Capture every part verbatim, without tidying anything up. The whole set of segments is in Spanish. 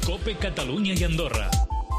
COPE Catalunya i Andorra.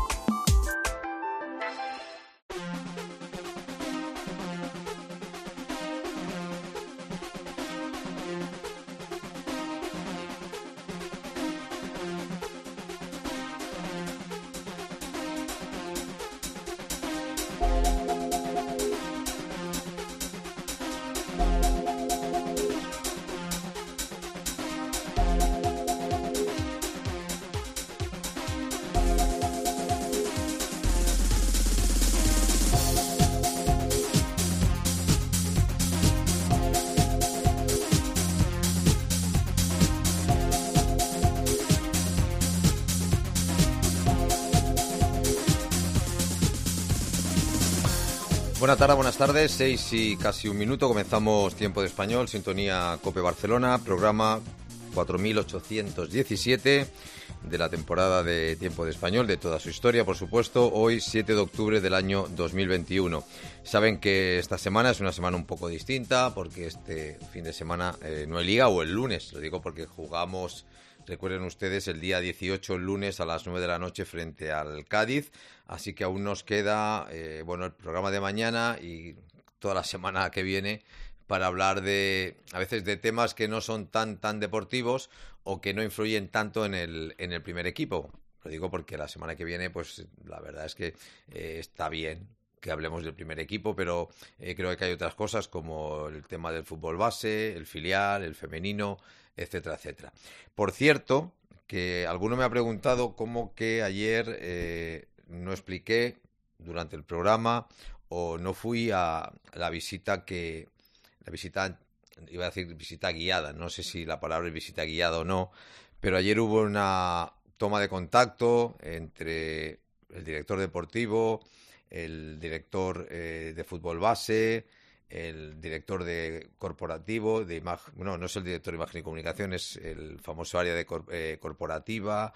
Buenas tardes, buenas tardes, seis y casi un minuto, comenzamos Tiempo de Español, sintonía COPE Barcelona, programa cuatro mil ochocientos diecisiete de la temporada de Tiempo de Español, de toda su historia, por supuesto, hoy siete de octubre del año dos mil veintiuno. Saben que esta semana es una semana un poco distinta, porque este fin de semana eh, no hay liga, o el lunes, lo digo porque jugamos... Recuerden ustedes el día dieciocho, el lunes a las nueve de la noche frente al Cádiz, así que aún nos queda eh, bueno el programa de mañana y toda la semana que viene para hablar de a veces de temas que no son tan tan deportivos o que no influyen tanto en el en el primer equipo. Lo digo porque la semana que viene, pues la verdad es que eh, está bien que hablemos del primer equipo, pero eh, creo que hay otras cosas como el tema del fútbol base, el filial, el femenino, etcétera, etcétera. Por cierto, que alguno me ha preguntado cómo que ayer eh, no expliqué durante el programa o no fui a la visita que... La visita, iba a decir visita guiada, no sé si la palabra es visita guiada o no, pero ayer hubo una toma de contacto entre el director deportivo, el director eh, de fútbol base, el director de corporativo, de imagen, no, no es el director de imagen y comunicación, es el famoso área de cor, eh, corporativa,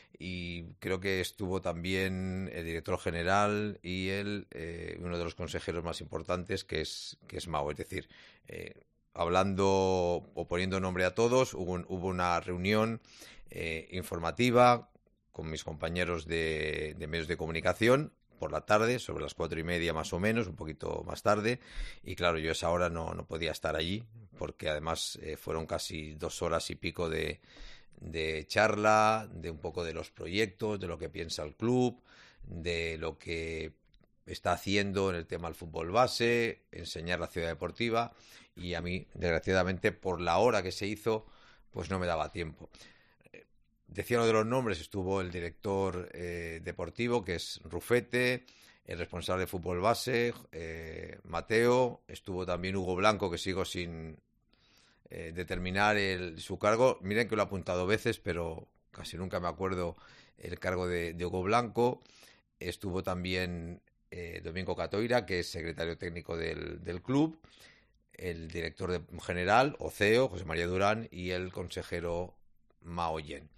y creo que estuvo también el director general y el, eh, uno de los consejeros más importantes, que es, que es Mao. Es decir, eh, hablando o poniendo nombre a todos, hubo, hubo una reunión eh, informativa con mis compañeros de, de medios de comunicación, por la tarde, sobre las cuatro y media más o menos, un poquito más tarde, y claro, yo a esa hora no, no podía estar allí, porque además eh, fueron casi dos horas y pico de, de charla, de un poco de los proyectos, de lo que piensa el club, de lo que está haciendo en el tema del fútbol base, enseñar la ciudad deportiva, y a mí, desgraciadamente, por la hora que se hizo, pues no me daba tiempo. Decía uno de los nombres, estuvo el director eh, deportivo, que es Rufete, el responsable de fútbol base, eh, Mateo, estuvo también Hugo Blanco, que sigo sin eh, determinar el, su cargo. Miren que lo he apuntado veces, pero casi nunca me acuerdo el cargo de, de Hugo Blanco. Estuvo también eh, Domingo Catoira, que es secretario técnico del, del club, el director de, general, o C E O, José María Durán, y el consejero Mao Yen.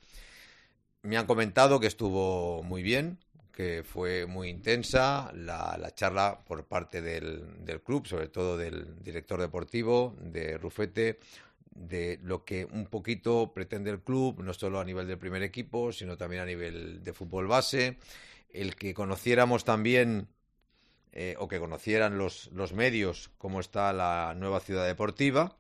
Me han comentado que estuvo muy bien, que fue muy intensa la, la charla por parte del, del club, sobre todo del director deportivo, de Rufete, de lo que un poquito pretende el club, no solo a nivel del primer equipo, sino también a nivel de fútbol base, el que conociéramos también, eh, o que conocieran los, los medios, cómo está la nueva ciudad deportiva.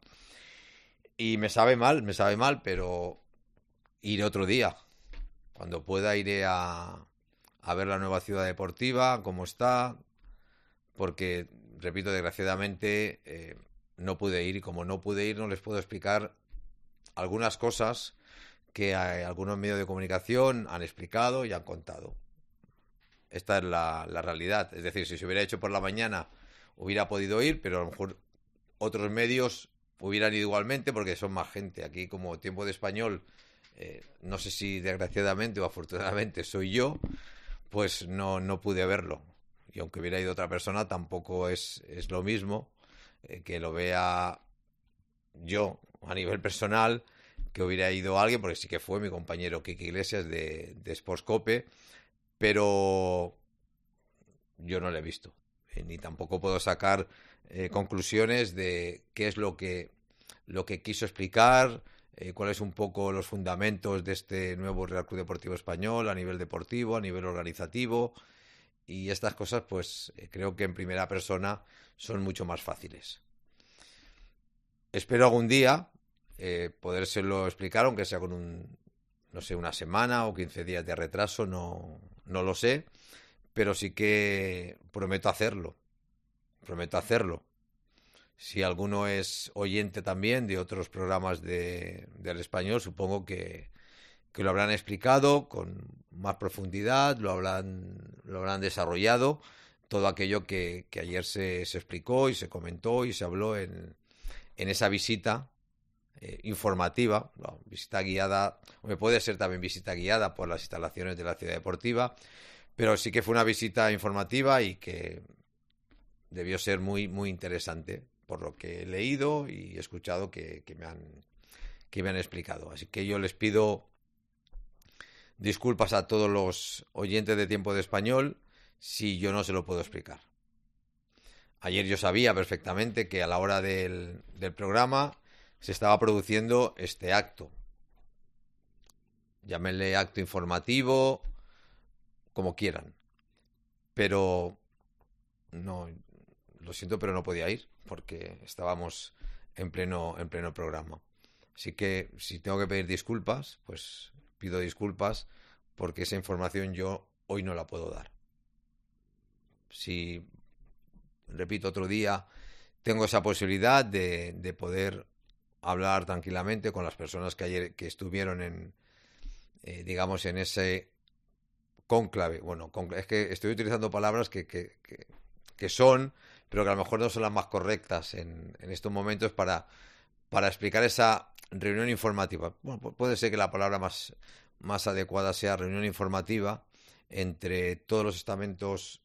Y me sabe mal, me sabe mal, pero iré otro día. Cuando pueda iré a, a ver la nueva ciudad deportiva, cómo está, porque, repito, desgraciadamente eh, no pude ir, y como no pude ir no les puedo explicar algunas cosas que eh, algunos medios de comunicación han explicado y han contado. Esta es la, la realidad. Es decir, si se hubiera hecho por la mañana hubiera podido ir, pero a lo mejor otros medios hubieran ido igualmente porque son más gente. Aquí, como Tiempo de Español, eh, no sé si desgraciadamente o afortunadamente soy yo, pues no, no pude verlo. Y aunque hubiera ido otra persona, tampoco es, es lo mismo eh, que lo vea yo a nivel personal, que hubiera ido alguien, porque sí que fue mi compañero Kiki Iglesias de, de Sports Cope, pero yo no lo he visto. Eh, ni tampoco puedo sacar eh, conclusiones de qué es lo que, lo que quiso explicar, eh, cuáles un poco los fundamentos de este nuevo Real Club Deportivo Español a nivel deportivo, a nivel organizativo, y estas cosas pues eh, creo que en primera persona son mucho más fáciles. Espero algún día eh, podérselo explicar, aunque sea con un, no sé, una semana o quince días de retraso, no, no lo sé, pero sí que prometo hacerlo, prometo hacerlo. Si alguno es oyente también de otros programas de, del español, supongo que, que lo habrán explicado con más profundidad, lo habrán, lo habrán desarrollado, todo aquello que, que ayer se, se explicó y se comentó y se habló en, en esa visita eh, informativa, no, visita guiada, o puede ser también visita guiada por las instalaciones de la Ciudad Deportiva, pero sí que fue una visita informativa y que debió ser muy, muy interesante, por lo que he leído y escuchado que, que, me han, que me han explicado. Así que yo les pido disculpas a todos los oyentes de Tiempo de Español si yo no se lo puedo explicar. Ayer yo sabía perfectamente que a la hora del, del programa se estaba produciendo este acto. Llámenle acto informativo, como quieran. Pero no, lo siento, pero no podía ir porque estábamos en pleno, en pleno programa. Así que si tengo que pedir disculpas, pues pido disculpas porque esa información yo hoy no la puedo dar. Si, repito, otro día tengo esa posibilidad de, de poder hablar tranquilamente con las personas que ayer que estuvieron en, eh, digamos, en ese cónclave. Bueno, es que estoy utilizando palabras que, que, que, que son, pero que a lo mejor no son las más correctas en, en estos momentos para, para explicar esa reunión informativa. Bueno, puede ser que la palabra más, más adecuada sea reunión informativa entre todos los estamentos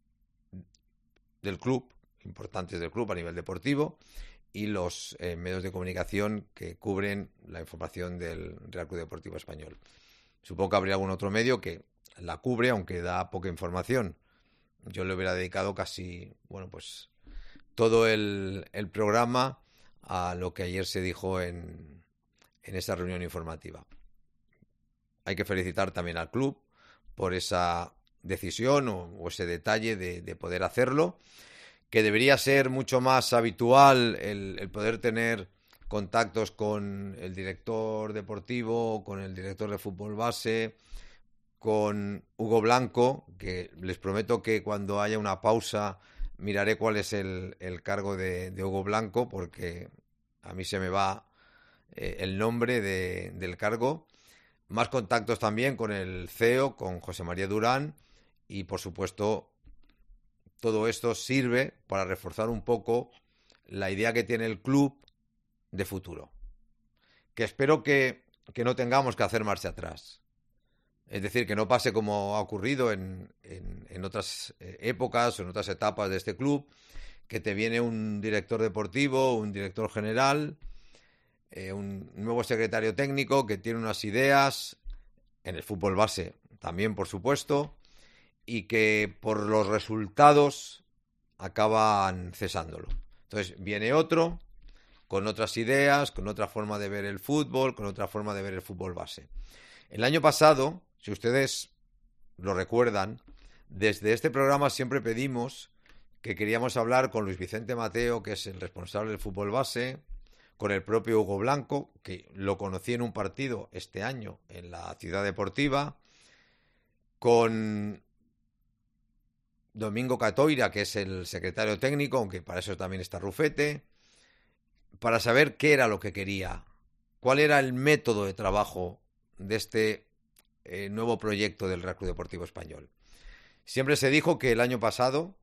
del club, importantes del club a nivel deportivo, y los eh, medios de comunicación que cubren la información del Real Club Deportivo Español. Supongo que habría algún otro medio que la cubre, aunque da poca información. Yo le hubiera dedicado casi, bueno, pues todo el, el programa a lo que ayer se dijo en, en esa reunión informativa. Hay que felicitar también al club por esa decisión o, o ese detalle de, de poder hacerlo, que debería ser mucho más habitual el, el poder tener contactos con el director deportivo, con el director de fútbol base, con Hugo Blanco, que les prometo que cuando haya una pausa miraré cuál es el, el cargo de, de Hugo Blanco, porque a mí se me va eh, el nombre de, del cargo. Más contactos también con el C E O, con José María Durán, y por supuesto todo esto sirve para reforzar un poco la idea que tiene el club de futuro, que espero que, que no tengamos que hacer marcha atrás. Es decir, que no pase como ha ocurrido en, en, en otras épocas o en otras etapas de este club, que te viene un director deportivo, un director general, eh, un nuevo secretario técnico que tiene unas ideas, en el fútbol base también, por supuesto, y que por los resultados acaban cesándolo. Entonces viene otro con otras ideas, con otra forma de ver el fútbol, con otra forma de ver el fútbol base. El año pasado, si ustedes lo recuerdan, desde este programa siempre pedimos que queríamos hablar con Luis Vicente Mateo, que es el responsable del fútbol base, con el propio Hugo Blanco, que lo conocí en un partido este año en la Ciudad Deportiva, con Domingo Catoira, que es el secretario técnico, aunque para eso también está Rufete, para saber qué era lo que quería, cuál era el método de trabajo de este eh, nuevo proyecto del Real Club Deportivo Español. Siempre se dijo que el año pasado,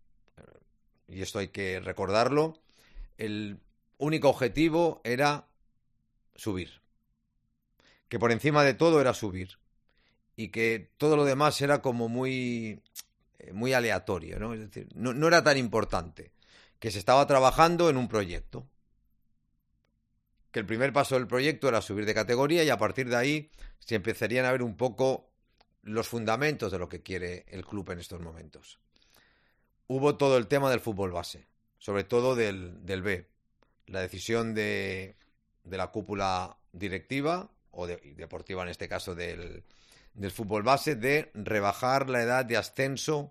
y esto hay que recordarlo, el único objetivo era subir, que por encima de todo era subir, y que todo lo demás era como muy, muy aleatorio, ¿no? Es decir, no, no era tan importante, que se estaba trabajando en un proyecto, que el primer paso del proyecto era subir de categoría y a partir de ahí se empezarían a ver un poco los fundamentos de lo que quiere el club en estos momentos. Hubo todo el tema del fútbol base, sobre todo del, del B, la decisión de, de la cúpula directiva, o de, deportiva en este caso del, del fútbol base, de rebajar la edad de ascenso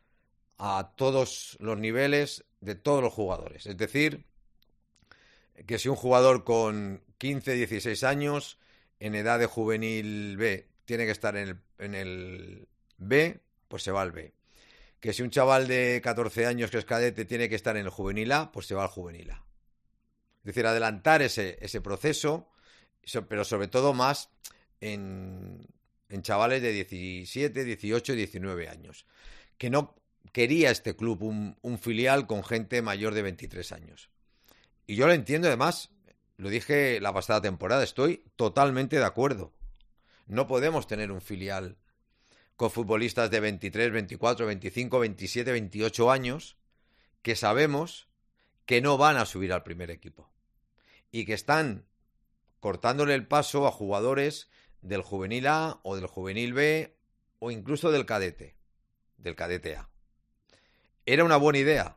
a todos los niveles de todos los jugadores. Es decir, que si un jugador con quince, dieciséis años en edad de juvenil B tiene que estar en el, en el B, pues se va al B. Que si un chaval de catorce años que es cadete tiene que estar en el juvenil A, pues se va al juvenil A. Es decir, adelantar ese, ese proceso, pero sobre todo más en, en chavales de diecisiete, dieciocho, diecinueve años. Que no quería este club un, un filial con gente mayor de veintitrés años. Y yo lo entiendo, además, lo dije la pasada temporada, estoy totalmente de acuerdo. No podemos tener un filial con futbolistas de veintitrés, veinticuatro, veinticinco, veintisiete, veintiocho años que sabemos que no van a subir al primer equipo y que están cortándole el paso a jugadores del juvenil A o del juvenil B o incluso del cadete, del cadete A. Era una buena idea,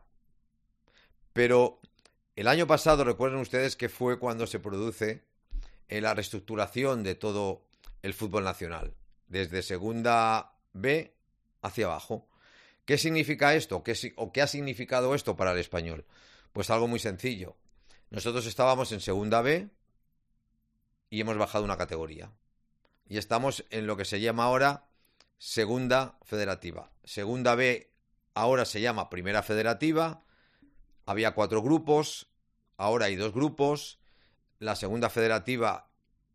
pero el año pasado, recuerden ustedes que fue cuando se produce la reestructuración de todo el fútbol nacional, desde segunda B hacia abajo. ¿Qué significa esto? ¿Qué, ¿O qué ha significado esto para el Español? Pues algo muy sencillo. Nosotros estábamos en segunda B y hemos bajado una categoría. Y estamos en lo que se llama ahora segunda federativa. Segunda B ahora se llama primera federativa. Había cuatro grupos, ahora hay dos grupos. La segunda federativa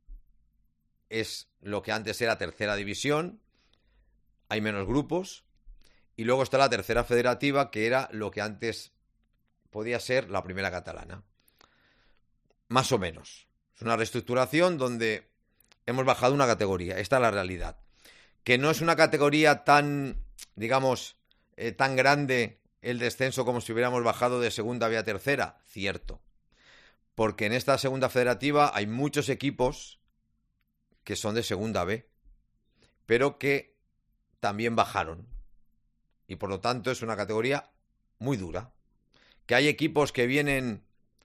es lo que antes era tercera división. Hay menos grupos. Y luego está la tercera federativa, que era lo que antes podía ser la primera catalana. Más o menos. Es una reestructuración donde hemos bajado una categoría. Esta es la realidad. Que no es una categoría tan, digamos, eh, tan grande el descenso como si hubiéramos bajado de segunda B a tercera. Cierto. Porque en esta segunda federativa hay muchos equipos que son de segunda B, pero que también bajaron. Y por lo tanto es una categoría muy dura. ¿Que hay equipos que vienen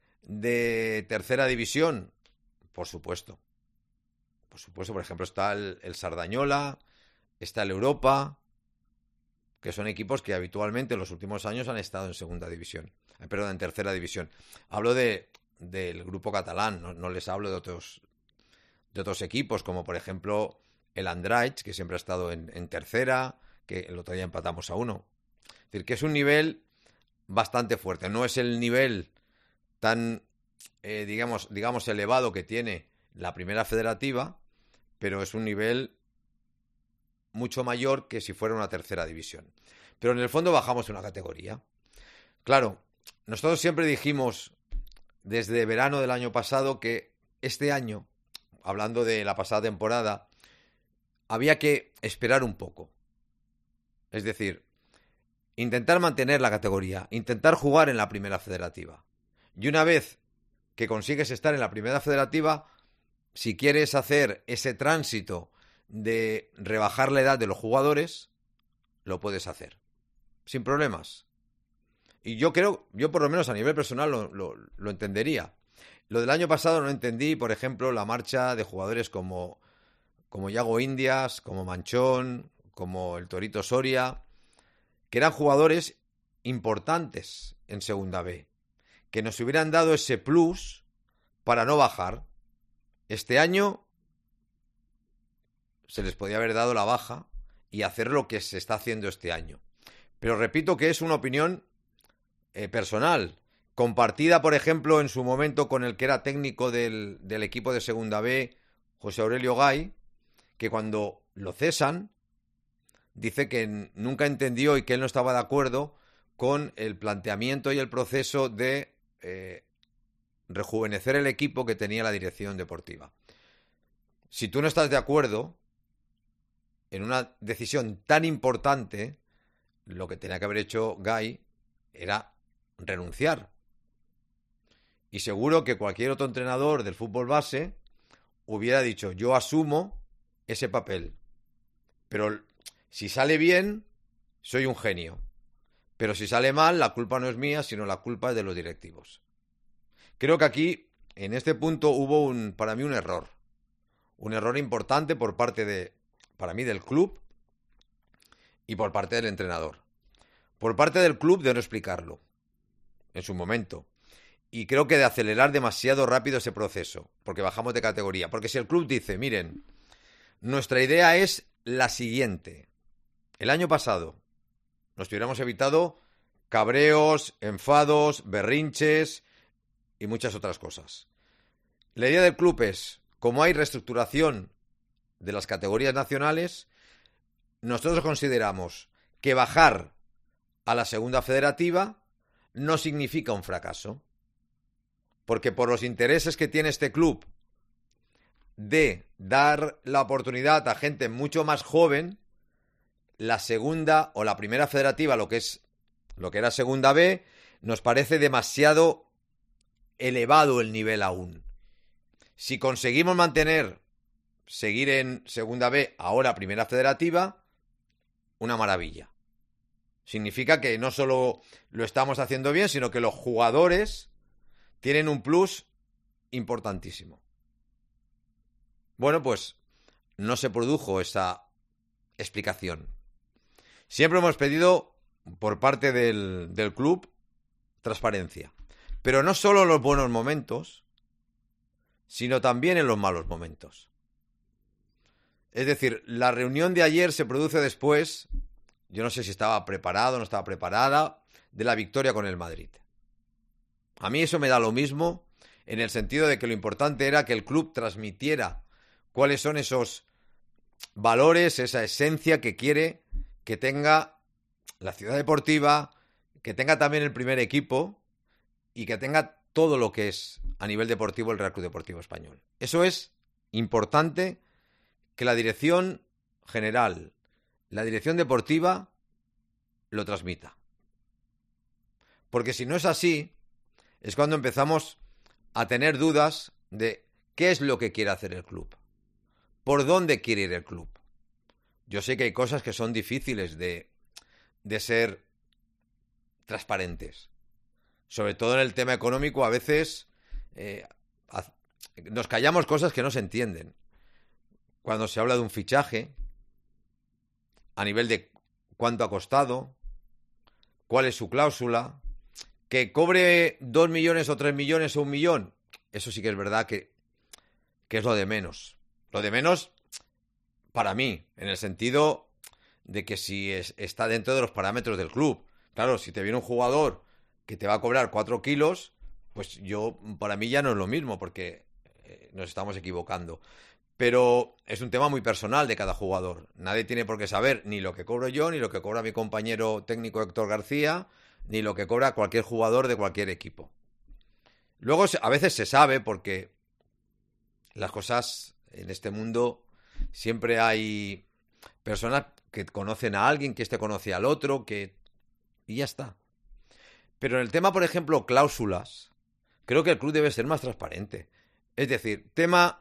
de tercera división? Por supuesto. Por supuesto, por ejemplo, está el, el Sardañola, está el Europa, que son equipos que habitualmente en los últimos años han estado en segunda división. Eh, perdón, en tercera división. Hablo de, del grupo catalán, no, no les hablo de otros, de otros equipos, como por ejemplo el Andratx, que siempre ha estado en, en tercera, que el otro día empatamos a uno. Es decir, que es un nivel bastante fuerte. No es el nivel tan, eh, digamos, digamos, elevado que tiene la primera federativa, pero es un nivel mucho mayor que si fuera una tercera división. Pero en el fondo bajamos una categoría. Claro, nosotros siempre dijimos desde verano del año pasado que este año, hablando de la pasada temporada, había que esperar un poco. Es decir, intentar mantener la categoría, intentar jugar en la primera federativa. Y una vez que consigues estar en la primera federativa, si quieres hacer ese tránsito de rebajar la edad de los jugadores, lo puedes hacer. Sin problemas. Y yo creo, yo por lo menos a nivel personal lo, lo, lo entendería. Lo del año pasado no entendí, por ejemplo, la marcha de jugadores como, como Yago Indias, como Manchón, como el Torito Soria, que eran jugadores importantes en segunda B, que nos hubieran dado ese plus para no bajar. Este año se les podía haber dado la baja y hacer lo que se está haciendo este año. Pero repito que es una opinión eh, personal, compartida, por ejemplo, en su momento con el que era técnico del, del equipo de segunda B, José Aurelio Gay, que cuando lo cesan, dice que nunca entendió y que él no estaba de acuerdo con el planteamiento y el proceso de eh, rejuvenecer el equipo que tenía la dirección deportiva. Si tú no estás de acuerdo en una decisión tan importante, lo que tenía que haber hecho Gay era renunciar. Y seguro que cualquier otro entrenador del fútbol base hubiera dicho, yo asumo ese papel. Pero si sale bien, soy un genio. Pero si sale mal, la culpa no es mía, sino la culpa es de los directivos. Creo que aquí, en este punto, hubo un, para mí un error. Un error importante por parte de, para mí, del club y por parte del entrenador. Por parte del club de no explicarlo en su momento. Y creo que de acelerar demasiado rápido ese proceso, porque bajamos de categoría. Porque si el club dice, miren, nuestra idea es la siguiente. El año pasado nos hubiéramos evitado cabreos, enfados, berrinches y muchas otras cosas. La idea del club es, como hay reestructuración de las categorías nacionales, nosotros consideramos que bajar a la segunda federativa no significa un fracaso. Porque por los intereses que tiene este club de dar la oportunidad a gente mucho más joven, la segunda o la primera federativa, lo que es lo que era segunda B, nos parece demasiado elevado el nivel aún. Si conseguimos mantener, seguir en segunda B, ahora primera federativa, una maravilla. Significa que no solo lo estamos haciendo bien, sino que los jugadores tienen un plus importantísimo. Bueno, pues no se produjo esa explicación. Siempre hemos pedido por parte del, del club transparencia. Pero no solo en los buenos momentos, sino también en los malos momentos. Es decir, la reunión de ayer se produce después, yo no sé si estaba preparado o no estaba preparada, de la victoria con el Madrid. A mí eso me da lo mismo, en el sentido de que lo importante era que el club transmitiera cuáles son esos valores, esa esencia que quiere que tenga la ciudad deportiva, que tenga también el primer equipo y que tenga todo lo que es a nivel deportivo el Real Club Deportivo Español. Eso es importante que la dirección general, la dirección deportiva, lo transmita. Porque si no es así, es cuando empezamos a tener dudas de qué es lo que quiere hacer el club, por dónde quiere ir el club. Yo sé que hay cosas que son difíciles de, de ser transparentes. Sobre todo en el tema económico, a veces eh, nos callamos cosas que no se entienden. Cuando se habla de un fichaje, a nivel de cuánto ha costado, cuál es su cláusula, que cobre dos millones o tres millones o un millón, eso sí que es verdad que, que es lo de menos. Lo de menos para mí, en el sentido de que si es, está dentro de los parámetros del club. Claro, si te viene un jugador que te va a cobrar cuatro kilos, pues yo, para mí ya no es lo mismo, porque eh, nos estamos equivocando. Pero es un tema muy personal de cada jugador. Nadie tiene por qué saber ni lo que cobro yo, ni lo que cobra mi compañero técnico Héctor García, ni lo que cobra cualquier jugador de cualquier equipo. Luego, a veces se sabe, porque las cosas en este mundo siempre hay personas que conocen a alguien, que este conoce al otro, que y ya está. Pero en el tema, por ejemplo, cláusulas, creo que el club debe ser más transparente. Es decir, tema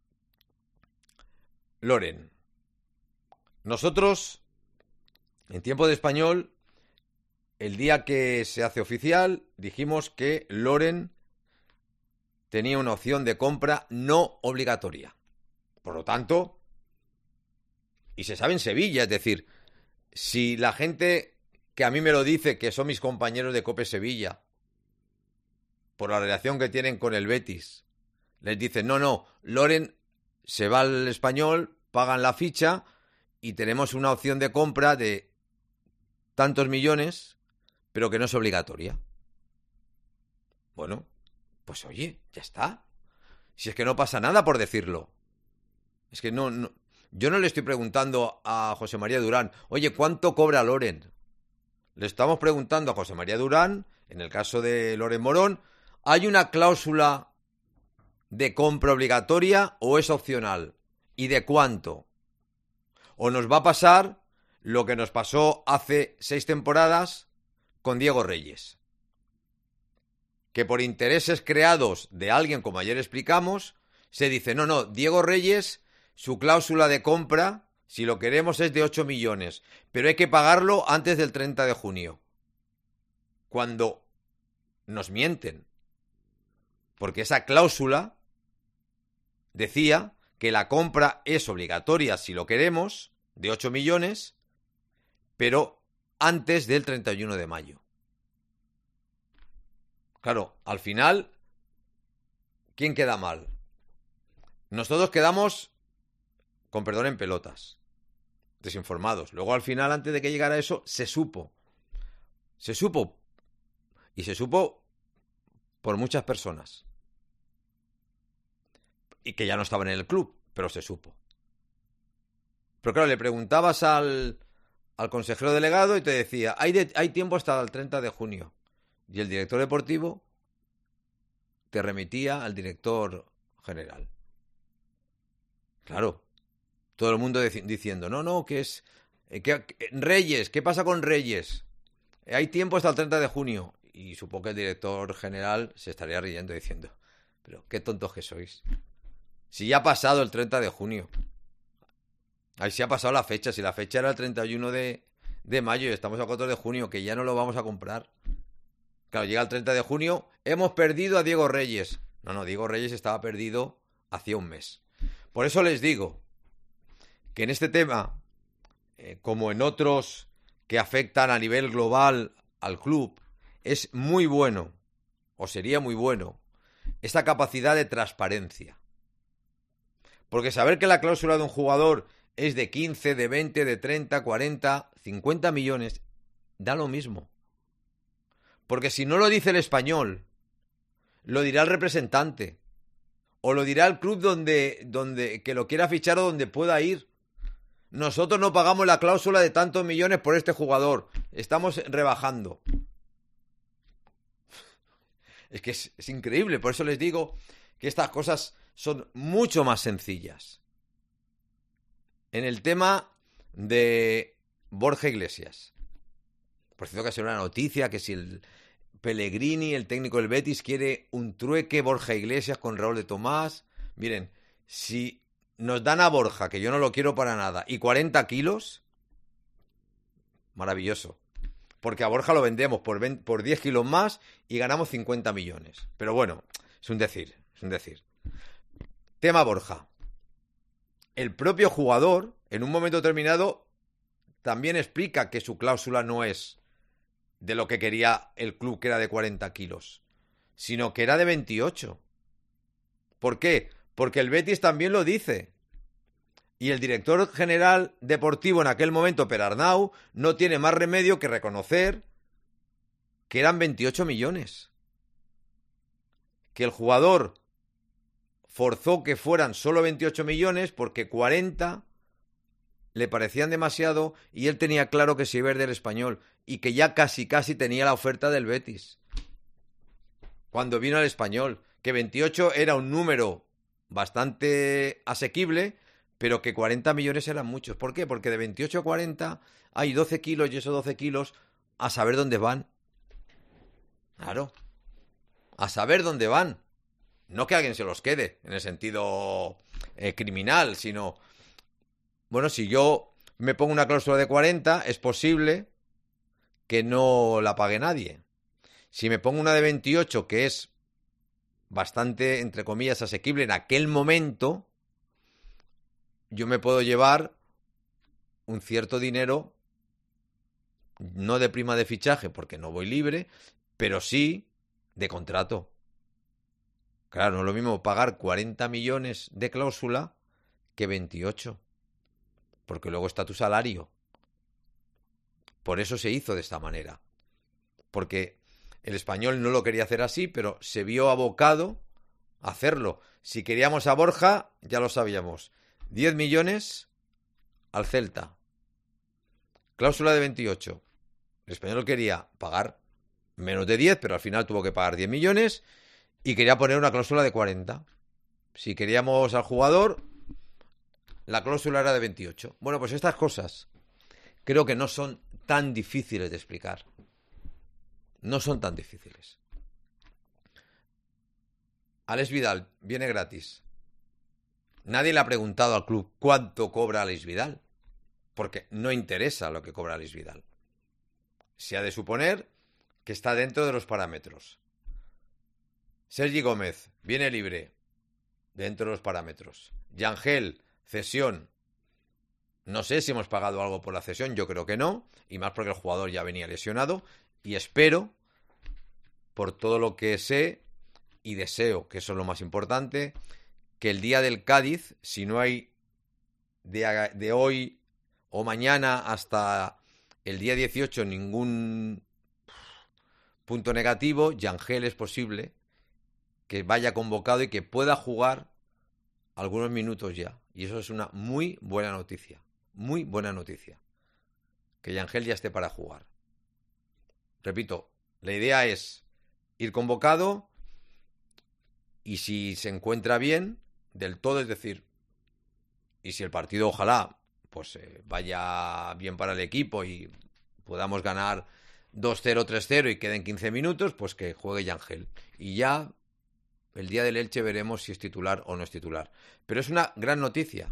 Loren. Nosotros, en Tiempo de Español, el día que se hace oficial, dijimos que Loren tenía una opción de compra no obligatoria. Por lo tanto, y se sabe en Sevilla, es decir, si la gente que a mí me lo dice, que son mis compañeros de COPE Sevilla, por la relación que tienen con el Betis, les dicen, no, no, Loren se va al Español, pagan la ficha y tenemos una opción de compra de tantos millones, pero que no es obligatoria. Bueno, pues oye, ya está. Si es que no pasa nada por decirlo. Es que no, no yo no le estoy preguntando a José María Durán, oye, ¿cuánto cobra Loren? Le estamos preguntando a José María Durán, en el caso de Loren Morón, ¿hay una cláusula de compra obligatoria o es opcional? ¿Y de cuánto? ¿O nos va a pasar lo que nos pasó hace seis temporadas con Diego Reyes? Que por intereses creados de alguien, como ayer explicamos, se dice, no, no, Diego Reyes, su cláusula de compra, si lo queremos, es de ocho millones, pero hay que pagarlo antes del treinta de junio. Cuando nos mienten. Porque esa cláusula decía que la compra es obligatoria si lo queremos, de ocho millones, pero antes del treinta y uno de mayo. Claro, al final, ¿quién queda mal? Nosotros quedamos, con perdón, en pelotas, desinformados. Luego, al final, antes de que llegara eso, se supo. Se supo. Y se supo por muchas personas. Y que ya no estaban en el club, pero se supo. Pero claro, le preguntabas al, al consejero delegado y te decía, hay, de, hay tiempo hasta el treinta de junio. Y el director deportivo te remitía al director general. Claro, todo el mundo dic- diciendo, no, no, que es... Eh, que, que, Reyes, ¿qué pasa con Reyes? Eh, hay tiempo hasta el treinta de junio. Y supongo que el director general se estaría riendo diciendo, pero qué tontos que sois. Si ya ha pasado el treinta de junio. Ahí sí ha pasado la fecha. Si la fecha era el treinta y uno de, de mayo y estamos a cuatro de junio, que ya no lo vamos a comprar. Claro, llega el treinta de junio, hemos perdido a Diego Reyes. No, no, Diego Reyes estaba perdido hacía un mes. Por eso les digo que en este tema, eh, como en otros que afectan a nivel global al club, es muy bueno, o sería muy bueno, esta capacidad de transparencia. Porque saber que la cláusula de un jugador es de quince, de veinte, de treinta, cuarenta, cincuenta millones, da lo mismo. Porque si no lo dice el Español, lo dirá el representante. O lo dirá el club donde, donde que lo quiera fichar o donde pueda ir. Nosotros no pagamos la cláusula de tantos millones por este jugador. Estamos rebajando. Es que es, es increíble. Por eso les digo que estas cosas son mucho más sencillas. En el tema de Borja Iglesias. Por cierto, que ha sido una noticia que si el Pellegrini, el técnico del Betis, quiere un trueque Borja Iglesias con Raúl de Tomás. Miren, si nos dan a Borja, que yo no lo quiero para nada, y cuarenta kilos, maravilloso. Porque a Borja lo vendemos por, veinte, por diez kilos más y ganamos cincuenta millones. Pero bueno, es un decir, es un decir. Tema Borja. El propio jugador, en un momento determinado, también explica que su cláusula no es de lo que quería el club, que era de cuarenta kilos, sino que era de veintiocho. ¿Por qué? Porque el Betis también lo dice. Y el director general deportivo en aquel momento, Perarnau, no tiene más remedio que reconocer que eran veintiocho millones. Que el jugador forzó que fueran solo veintiocho millones porque cuarenta le parecían demasiado y él tenía claro que se iba a ir del Español y que ya casi casi tenía la oferta del Betis. Cuando vino al Español, que veintiocho era un número bastante asequible, pero que cuarenta millones eran muchos. ¿Por qué? Porque de veintiocho a cuarenta hay doce kilos y esos doce kilos a saber dónde van. Claro. A saber dónde van. No que alguien se los quede, en el sentido eh, criminal, sino... Bueno, si yo me pongo una cláusula de cuarenta, es posible que no la pague nadie. Si me pongo una de veintiocho, que es bastante, entre comillas, asequible en aquel momento, yo me puedo llevar un cierto dinero, no de prima de fichaje, porque no voy libre, pero sí de contrato. Claro, no es lo mismo pagar cuarenta millones de cláusula que veintiocho. Porque luego está tu salario. Por eso se hizo de esta manera. Porque el Español no lo quería hacer así, pero se vio abocado a hacerlo. Si queríamos a Borja, ya lo sabíamos. diez millones al Celta. Cláusula de veintiocho. El Español quería pagar menos de diez, pero al final tuvo que pagar diez millones y quería poner una cláusula de cuarenta. Si queríamos al jugador, la cláusula era de veintiocho. Bueno, pues estas cosas creo que no son tan difíciles de explicar. No son tan difíciles. Alex Vidal viene gratis. Nadie le ha preguntado al club cuánto cobra Alex Vidal, porque no interesa lo que cobra Alex Vidal. Se ha de suponer que está dentro de los parámetros. Sergi Gómez viene libre. dentro de los parámetros. Yangel, cesión. No sé si hemos pagado algo por la cesión, yo creo que no, y más porque el jugador ya venía lesionado, y espero, por todo lo que sé y deseo, que eso es lo más importante, que el día del Cádiz, si no hay de, de hoy o mañana hasta el día dieciocho ningún punto negativo, Yangel es posible que vaya convocado y que pueda jugar algunos minutos ya. Y eso es una muy buena noticia. Muy buena noticia. Que Yangel ya esté para jugar. Repito, la idea es ir convocado y si se encuentra bien, del todo, es decir, y si el partido ojalá pues eh, vaya bien para el equipo y podamos ganar dos cero, tres cero y queden quince minutos, pues que juegue Yangel. Y ya el día del Elche veremos si es titular o no es titular. Pero es una gran noticia.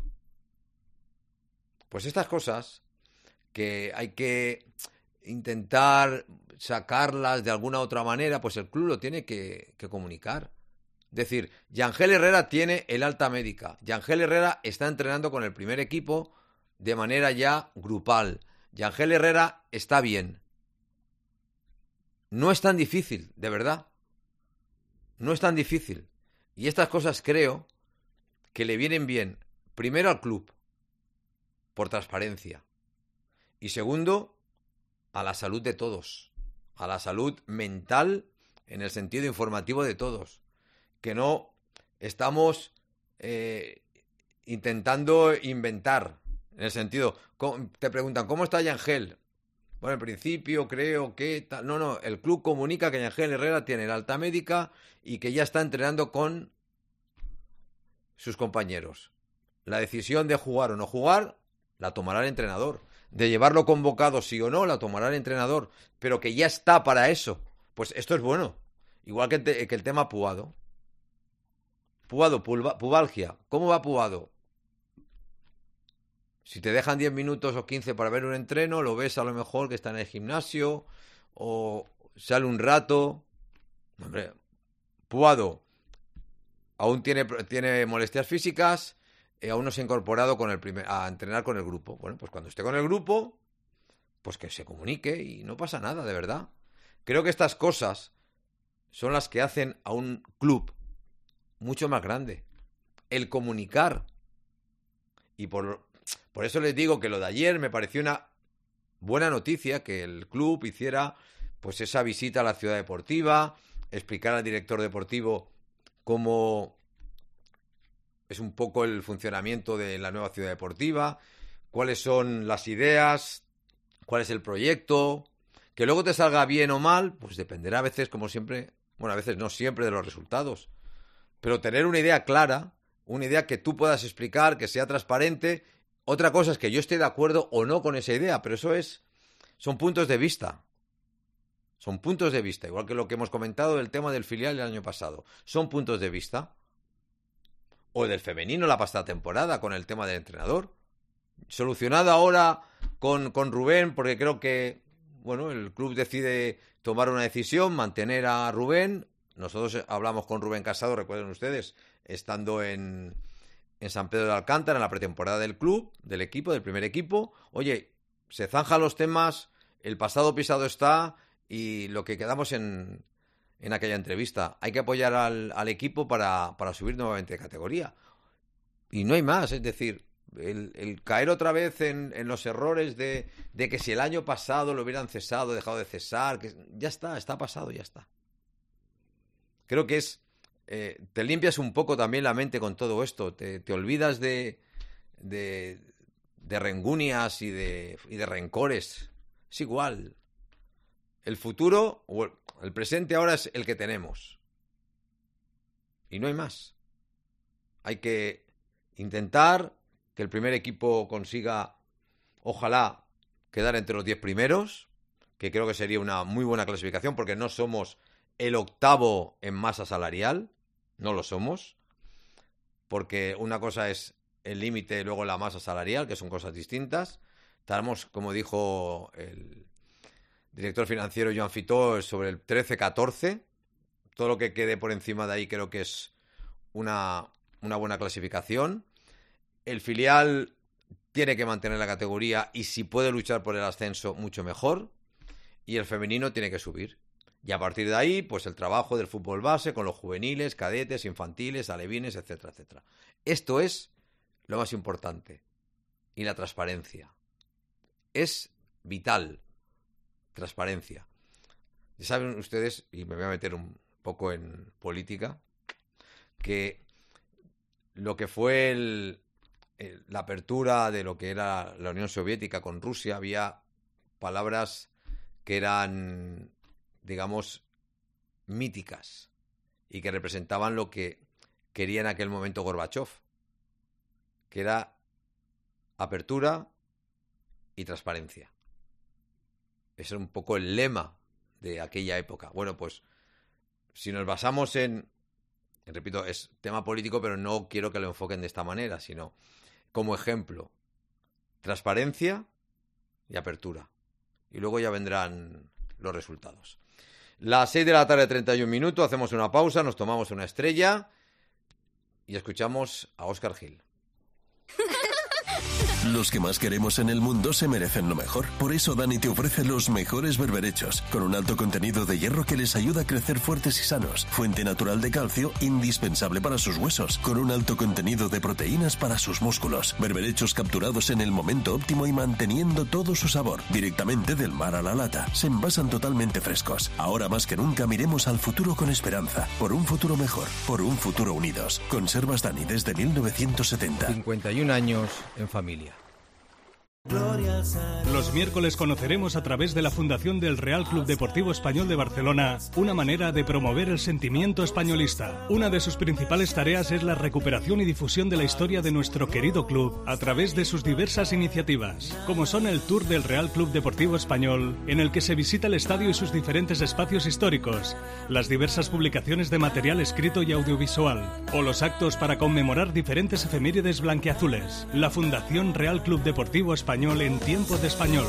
Pues estas cosas que hay que intentar sacarlas de alguna otra manera, pues el club lo tiene que, que comunicar. Es decir, Yangel Herrera tiene el alta médica. Yangel Herrera está entrenando con el primer equipo de manera ya grupal. Yangel Herrera está bien. No es tan difícil, de verdad. No es tan difícil. Y estas cosas creo que le vienen bien, primero al club, por transparencia. Y segundo, a la salud de todos. A la salud mental en el sentido informativo de todos. Que no estamos eh, intentando inventar. En el sentido, te preguntan, ¿cómo está Yangel? Bueno, en principio creo que... Tal. No, no, el club comunica que Yangel Herrera tiene la alta médica y que ya está entrenando con sus compañeros. La decisión de jugar o no jugar la tomará el entrenador. De llevarlo convocado sí o no, la tomará el entrenador. Pero que ya está para eso. Pues esto es bueno. Igual que el, te- que el tema Puado. Puado, pulva- pubalgia. ¿Cómo va Puado? Si te dejan diez minutos o quince para ver un entreno, lo ves a lo mejor que está en el gimnasio o sale un rato. Hombre, Puado aún tiene, tiene molestias físicas, eh, aún no se ha incorporado con el primer, a entrenar con el grupo. Bueno, pues cuando esté con el grupo, pues que se comunique y no pasa nada, de verdad. Creo que estas cosas son las que hacen a un club mucho más grande. El comunicar. Y por, por eso les digo que lo de ayer me pareció una buena noticia, que el club hiciera pues esa visita a la ciudad deportiva, explicar al director deportivo cómo es un poco el funcionamiento de la nueva ciudad deportiva, cuáles son las ideas, cuál es el proyecto. Que luego te salga bien o mal, pues dependerá a veces, como siempre, bueno, a veces no siempre de los resultados. Pero tener una idea clara, una idea que tú puedas explicar, que sea transparente. Otra cosa es que yo esté de acuerdo o no con esa idea, pero eso es, son puntos de vista. Son puntos de vista, igual que lo que hemos comentado del tema del filial el año pasado. Son puntos de vista. O del femenino la pasada temporada con el tema del entrenador. Solucionado ahora con, con Rubén, porque creo que, bueno, el club decide tomar una decisión, mantener a Rubén. Nosotros hablamos con Rubén Casado, recuerden ustedes, estando en, en San Pedro de Alcántara, en la pretemporada del club, del equipo, del primer equipo. Oye, se zanjan los temas, el pasado pisado está y lo que quedamos en, en aquella entrevista. Hay que apoyar al, al equipo para, para subir nuevamente de categoría. Y no hay más, es decir, el, el caer otra vez en, en los errores de, de que si el año pasado lo hubieran cesado, dejado de cesar, que ya está, está pasado, ya está. Creo que es... Eh, te limpias un poco también la mente con todo esto, te, te olvidas de, de, de rengunias y de, y de rencores. Es igual. El futuro, o el presente ahora es el que tenemos. Y no hay más. Hay que intentar que el primer equipo consiga, ojalá, quedar entre los diez primeros, que creo que sería una muy buena clasificación, porque no somos el octavo en masa salarial, no lo somos, porque una cosa es el límite y luego la masa salarial, que son cosas distintas. Estamos, como dijo el director financiero Joan Fitó, sobre el trece catorce. Todo lo que quede por encima de ahí creo que es una una buena clasificación. El filial tiene que mantener la categoría y si puede luchar por el ascenso, mucho mejor. Y el femenino tiene que subir. Y a partir de ahí, pues el trabajo del fútbol base con los juveniles, cadetes, infantiles, alevines, etcétera, etcétera. Esto es lo más importante. Y la transparencia. Es vital. Transparencia. Ya saben ustedes, y me voy a meter un poco en política, que lo que fue el, el, la apertura de lo que era la Unión Soviética con Rusia, había palabras que eran, digamos, míticas y que representaban lo que quería en aquel momento Gorbachov, que era apertura y transparencia. Ese era un poco el lema de aquella época. Bueno, pues si nos basamos en, repito, es tema político, pero no quiero que lo enfoquen de esta manera, sino como ejemplo, transparencia y apertura. Y luego ya vendrán los resultados. Las seis de la tarde, treinta y un minutos, hacemos una pausa, nos tomamos una estrella y escuchamos a Óscar Gil. Los que más queremos en el mundo se merecen lo mejor. Por eso Dani te ofrece los mejores berberechos, con un alto contenido de hierro que les ayuda a crecer fuertes y sanos. Fuente natural de calcio, indispensable para sus huesos, con un alto contenido de proteínas para sus músculos. Berberechos capturados en el momento óptimo y manteniendo todo su sabor. Directamente del mar a la lata. Se envasan totalmente frescos. Ahora más que nunca miremos al futuro con esperanza. Por un futuro mejor. Por un futuro unidos. Conservas Dani desde mil novecientos setenta. cincuenta y un años en familia. Los miércoles conoceremos a través de la Fundación del Real Club Deportivo Español de Barcelona una manera de promover el sentimiento españolista. Una de sus principales tareas es la recuperación y difusión de la historia de nuestro querido club a través de sus diversas iniciativas, como son el Tour del Real Club Deportivo Español, en el que se visita el estadio y sus diferentes espacios históricos, las diversas publicaciones de material escrito y audiovisual, o los actos para conmemorar diferentes efemérides blanquiazules. La Fundación Real Club Deportivo Español en tiempo de español.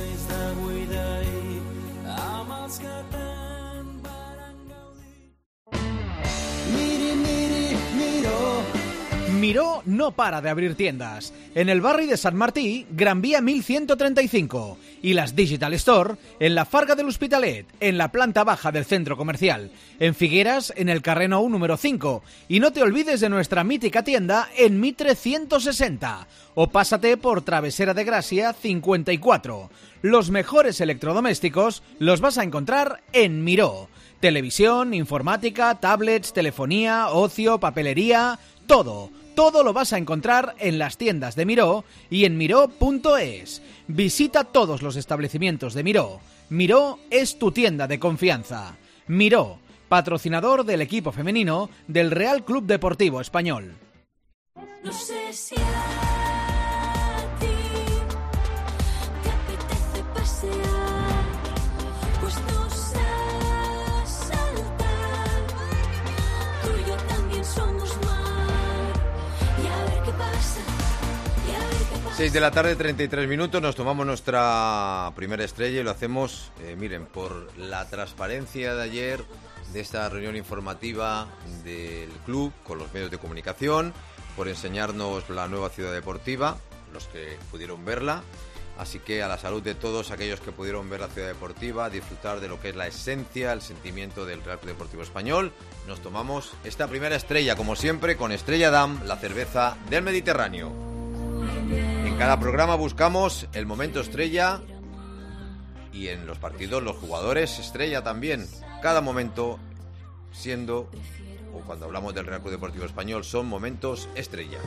Miró no para de abrir tiendas. En el barri de Sant Martí, Gran Vía mil ciento treinta y cinco. Y las Digital Store en la Farga de l'Hospitalet, en la planta baja del centro comercial. En Figueras, en el carrer Nou número cinco. Y no te olvides de nuestra mítica tienda en Mitre ciento sesenta. O pásate por Travesera de Gracia cincuenta y cuatro. Los mejores electrodomésticos los vas a encontrar en Miró. Televisión, informática, tablets, telefonía, ocio, papelería, todo. Todo lo vas a encontrar en las tiendas de Miró y en miró punto es. Visita todos los establecimientos de Miró. Miró es tu tienda de confianza. Miró, patrocinador del equipo femenino del Real Club Deportivo Español. No sé si a ti te apetece pasear, pues nos a saltar. Tú y yo también somos mar. Y a ver qué pasa, y a ver qué pasa. seis de la tarde, treinta y tres minutos, nos tomamos nuestra primera estrella y lo hacemos, eh, miren, por la transparencia de ayer, de esta reunión informativa del club con los medios de comunicación, por enseñarnos la nueva ciudad deportiva, los que pudieron verla. Así que a la salud de todos aquellos que pudieron ver la ciudad deportiva, disfrutar de lo que es la esencia, el sentimiento del Real Club Deportivo Español, nos tomamos esta primera estrella, como siempre, con Estrella Damm, la cerveza del Mediterráneo. En cada programa buscamos el momento estrella y en los partidos los jugadores estrella también. Cada momento siendo, o cuando hablamos del Real Club Deportivo Español, son momentos estrella.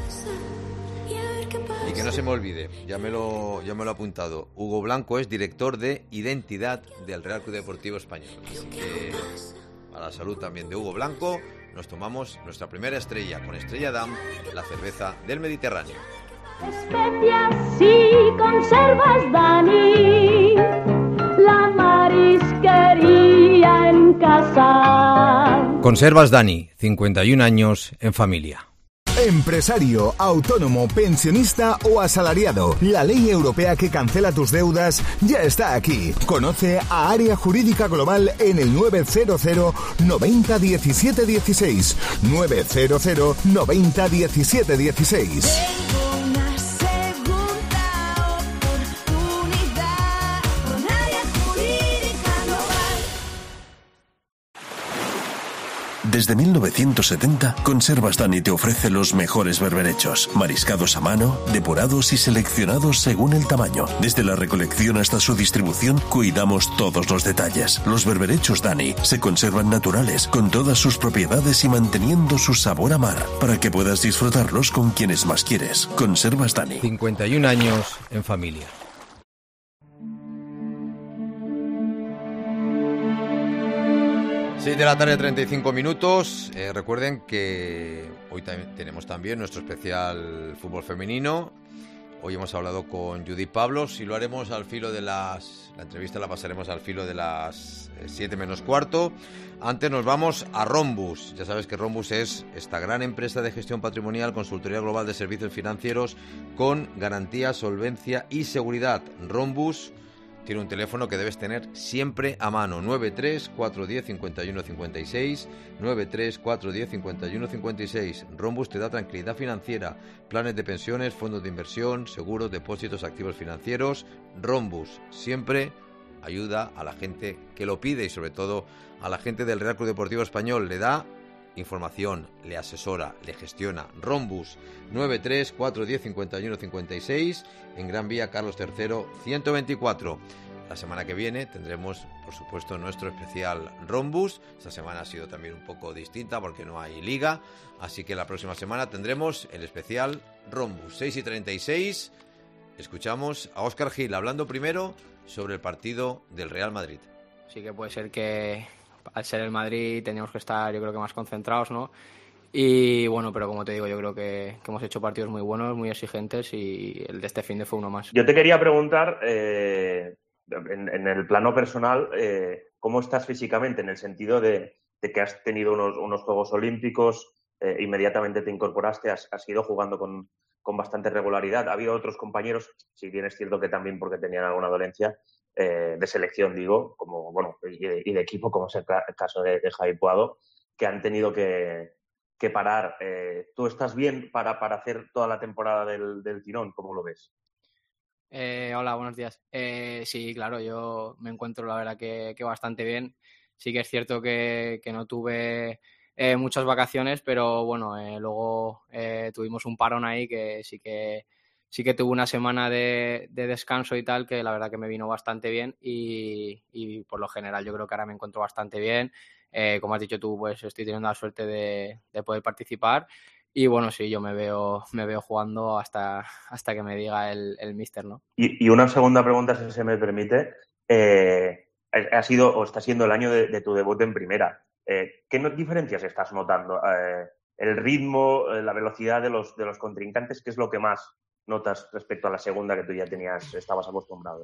Y que no se me olvide, ya me lo, ya me lo he apuntado, Hugo Blanco es director de Identidad del Real Club Deportivo Español. Así que a la salud también de Hugo Blanco nos tomamos nuestra primera estrella con Estrella Damm, la cerveza del Mediterráneo. Especias y conservas, Dani, la marisquería en casa. Conservas Dani, cincuenta y un años en familia. Empresario, autónomo, pensionista o asalariado. La ley europea que cancela tus deudas ya está aquí. Conoce a Área Jurídica Global en el nueve cero cero noventa diecisiete dieciséis. nueve cero cero noventa diecisiete dieciséis. Desde mil novecientos setenta, Conservas Dani te ofrece los mejores berberechos, mariscados a mano, depurados y seleccionados según el tamaño. Desde la recolección hasta su distribución, cuidamos todos los detalles. Los berberechos Dani se conservan naturales, con todas sus propiedades y manteniendo su sabor a mar, para que puedas disfrutarlos con quienes más quieres. Conservas Dani. cincuenta y un años en familia. seis de la tarde, treinta y cinco minutos. Eh, recuerden que hoy también tenemos también nuestro especial fútbol femenino. Hoy hemos hablado con Judith Pablos y lo haremos al filo de las... La entrevista la pasaremos al filo de las siete menos cuarto. Antes nos vamos a Rhombus. Ya sabes que Rhombus es esta gran empresa de gestión patrimonial, consultoría global de servicios financieros con garantía, solvencia y seguridad. Rhombus tiene un teléfono que debes tener siempre a mano, nueve tres cuatro uno cero cinco uno cinco seis, nueve tres cuatro uno cero cinco uno cinco seis. Rhombus te da tranquilidad financiera, planes de pensiones, fondos de inversión, seguros, depósitos, activos financieros. Rhombus siempre ayuda a la gente que lo pide y sobre todo a la gente del Real Club Deportivo Español. Le da información, le asesora, le gestiona. Rhombus, nueve tres cuatro uno cero cinco uno cinco seis, en Gran Vía Carlos tercero ciento veinticuatro. La semana que viene tendremos, por supuesto, nuestro especial Rhombus. Esta semana ha sido también un poco distinta porque no hay liga, así que la próxima semana tendremos el especial Rhombus. seis y treinta y seis, escuchamos a Óscar Gil hablando primero sobre el partido del Real Madrid. Sí que puede ser que al ser el Madrid teníamos que estar, yo creo que más concentrados, ¿no? Y bueno, pero como te digo, yo creo que, que hemos hecho partidos muy buenos, muy exigentes y el de este fin de fue uno más. Yo te quería preguntar, eh, en, en el plano personal, eh, ¿cómo estás físicamente? En el sentido de, de que has tenido unos, unos Juegos Olímpicos, eh, inmediatamente te incorporaste, has, has ido jugando con, con bastante regularidad. Ha habido otros compañeros, si bien es cierto que también porque tenían alguna dolencia, eh, de selección, digo, como bueno, y de, y de equipo, como es el caso de, de Javi Puado, que han tenido que, que parar. Eh, ¿Tú estás bien para, para hacer toda la temporada del, del tirón? ¿Cómo lo ves? Eh, hola, buenos días. Eh, sí, claro, yo me encuentro la verdad que, que bastante bien. Sí que es cierto que, que no tuve eh, muchas vacaciones, pero bueno, eh, luego eh, tuvimos un parón ahí que sí que sí que tuve una semana de, de descanso y tal, que la verdad que me vino bastante bien y, y por lo general yo creo que ahora me encuentro bastante bien. Eh, como has dicho tú, pues estoy teniendo la suerte de, de poder participar y bueno, sí, yo me veo me veo jugando hasta, hasta que me diga el, el míster, ¿no? Y, y una segunda pregunta, si se me permite. Eh, ha sido o está siendo el año de, de tu debut en primera. Eh, ¿Qué no, diferencias estás notando? Eh, ¿El ritmo, eh, la velocidad de los, de los contrincantes? ¿Qué es lo que más notas respecto a la segunda que tú ya tenías, estabas acostumbrado?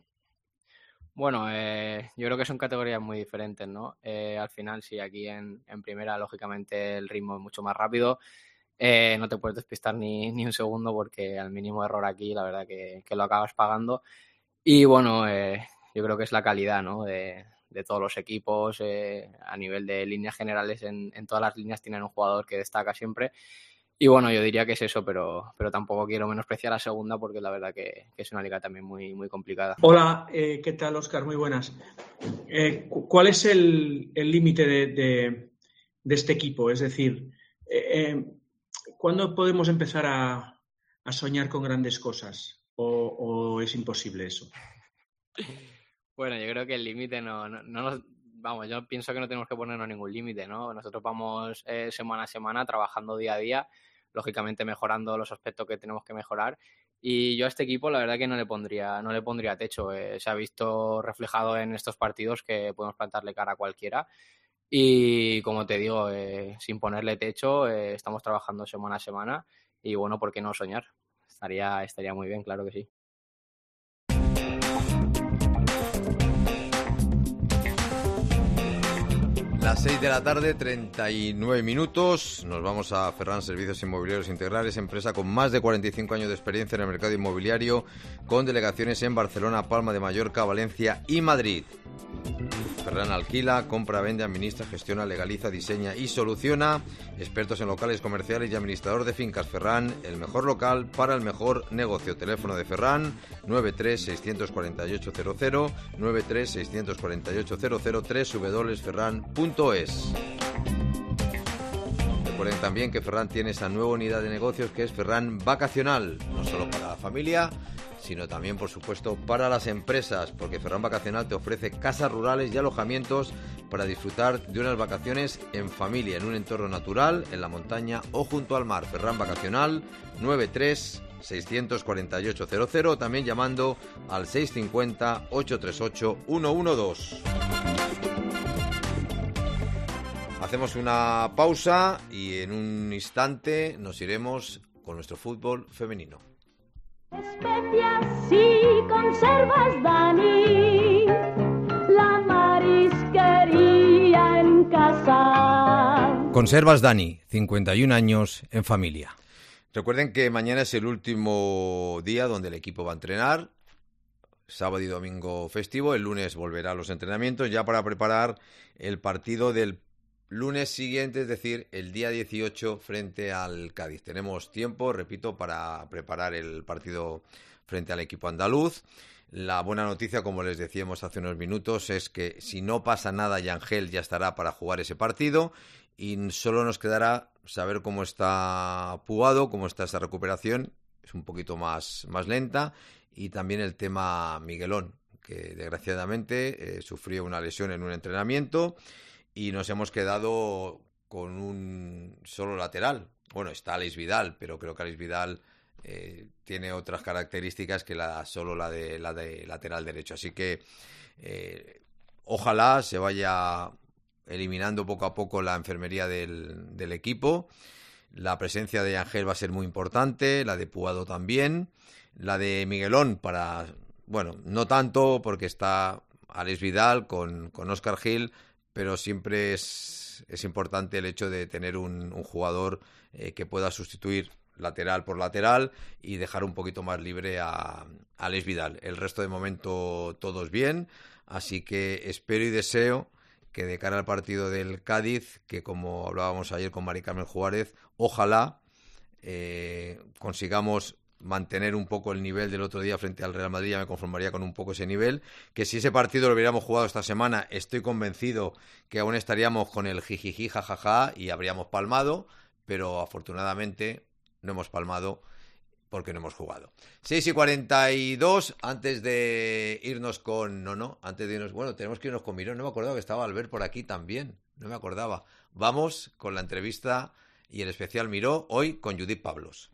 Bueno, eh, yo creo que son categorías muy diferentes, ¿no? Eh, al final, sí, aquí en, en primera, lógicamente, el ritmo es mucho más rápido. Eh, no te puedes despistar ni, ni un segundo porque al mínimo error aquí, la verdad que, que lo acabas pagando. Y bueno, eh, yo creo que es la calidad, ¿no? De, de todos los equipos. Eh, a nivel de líneas generales, en, en todas las líneas tienen un jugador que destaca siempre. Y bueno, yo diría que es eso, pero, pero tampoco quiero menospreciar la segunda porque la verdad que, que es una liga también muy, muy complicada. Hola, eh, ¿qué tal, Óscar? Muy buenas. Eh, ¿Cuál es el límite de, de, de este equipo? Es decir, eh, ¿cuándo podemos empezar a, a soñar con grandes cosas? ¿O, o es imposible eso? Bueno, yo creo que el límite no, no, no nos... Vamos, yo pienso que no tenemos que ponernos ningún límite, ¿no? Nosotros vamos eh, semana a semana trabajando día a día, lógicamente mejorando los aspectos que tenemos que mejorar. Y yo a este equipo la verdad que no le pondría, no le pondría techo. Eh, se ha visto reflejado en estos partidos que podemos plantarle cara a cualquiera. Y como te digo, eh, sin ponerle techo, eh, estamos trabajando semana a semana. Y bueno, ¿por qué no soñar? Estaría, estaría muy bien, claro que sí. Las seis de la tarde, treinta y nueve minutos. Nos vamos a Ferran Servicios Inmobiliarios Integrales, empresa con más de cuarenta y cinco años de experiencia en el mercado inmobiliario, con delegaciones en Barcelona, Palma de Mallorca, Valencia y Madrid. Ferran alquila, compra, vende, administra, gestiona, legaliza, diseña y soluciona. Expertos en locales comerciales y administrador de fincas. Ferran, el mejor local para el mejor negocio. Teléfono de Ferran, nueve tres seis cuatro ocho cero cero, nueve tres seis cuatro ocho cero cero, w w w punto ferran punto es. Recuerden también que Ferran tiene esa nueva unidad de negocios que es Ferran Vacacional, no solo para la familia, sino también, por supuesto, para las empresas, porque Ferran Vacacional te ofrece casas rurales y alojamientos para disfrutar de unas vacaciones en familia, en un entorno natural, en la montaña o junto al mar. Ferran Vacacional, nueve tres seis cuatro ocho cero cero, también llamando al seis cinco cero, ocho tres ocho, uno uno dos. Hacemos una pausa y en un instante nos iremos con nuestro fútbol femenino. Especias y conservas, Dani, la marisquería en casa. Conservas Dani, cincuenta y un años en familia. Recuerden que mañana es el último día donde el equipo va a entrenar, sábado y domingo festivo, el lunes volverá a los entrenamientos ya para preparar el partido del lunes siguiente, es decir, el día dieciocho frente al Cádiz. Tenemos tiempo, repito, para preparar el partido frente al equipo andaluz. La buena noticia, como les decíamos hace unos minutos, es que si no pasa nada, Yangel ya estará para jugar ese partido y solo nos quedará saber cómo está Puado, cómo está esa recuperación. Es un poquito más, más lenta. Y también el tema Miguelón, que desgraciadamente eh, sufrió una lesión en un entrenamiento y nos hemos quedado con un solo lateral. Bueno, está Alex Vidal, pero creo que Alex Vidal eh, tiene otras características que la, solo la de, la de lateral derecho. Así que eh, ojalá se vaya eliminando poco a poco la enfermería del, del equipo. La presencia de Ángel va a ser muy importante, la de Puado también, la de Miguelón para, bueno, no tanto porque está Alex Vidal con, con Óscar Gil, pero siempre es, es importante el hecho de tener un, un jugador eh, que pueda sustituir lateral por lateral y dejar un poquito más libre a, a Alex Vidal. El resto de momento todos bien, así que espero y deseo que de cara al partido del Cádiz, que como hablábamos ayer con Mari Carmen Juárez, ojalá eh, consigamos mantener un poco el nivel del otro día frente al Real Madrid. Ya me conformaría con un poco ese nivel, que si ese partido lo hubiéramos jugado esta semana, estoy convencido que aún estaríamos con el jijiji jajaja y habríamos palmado, pero afortunadamente no hemos palmado porque no hemos jugado. seis y cuarenta y dos, antes de irnos con... No, no, antes de irnos... Bueno, tenemos que irnos con Miró. No me acordaba que estaba Albert por aquí también. No me acordaba. Vamos con la entrevista y el especial Miró, hoy con Judith Pablos.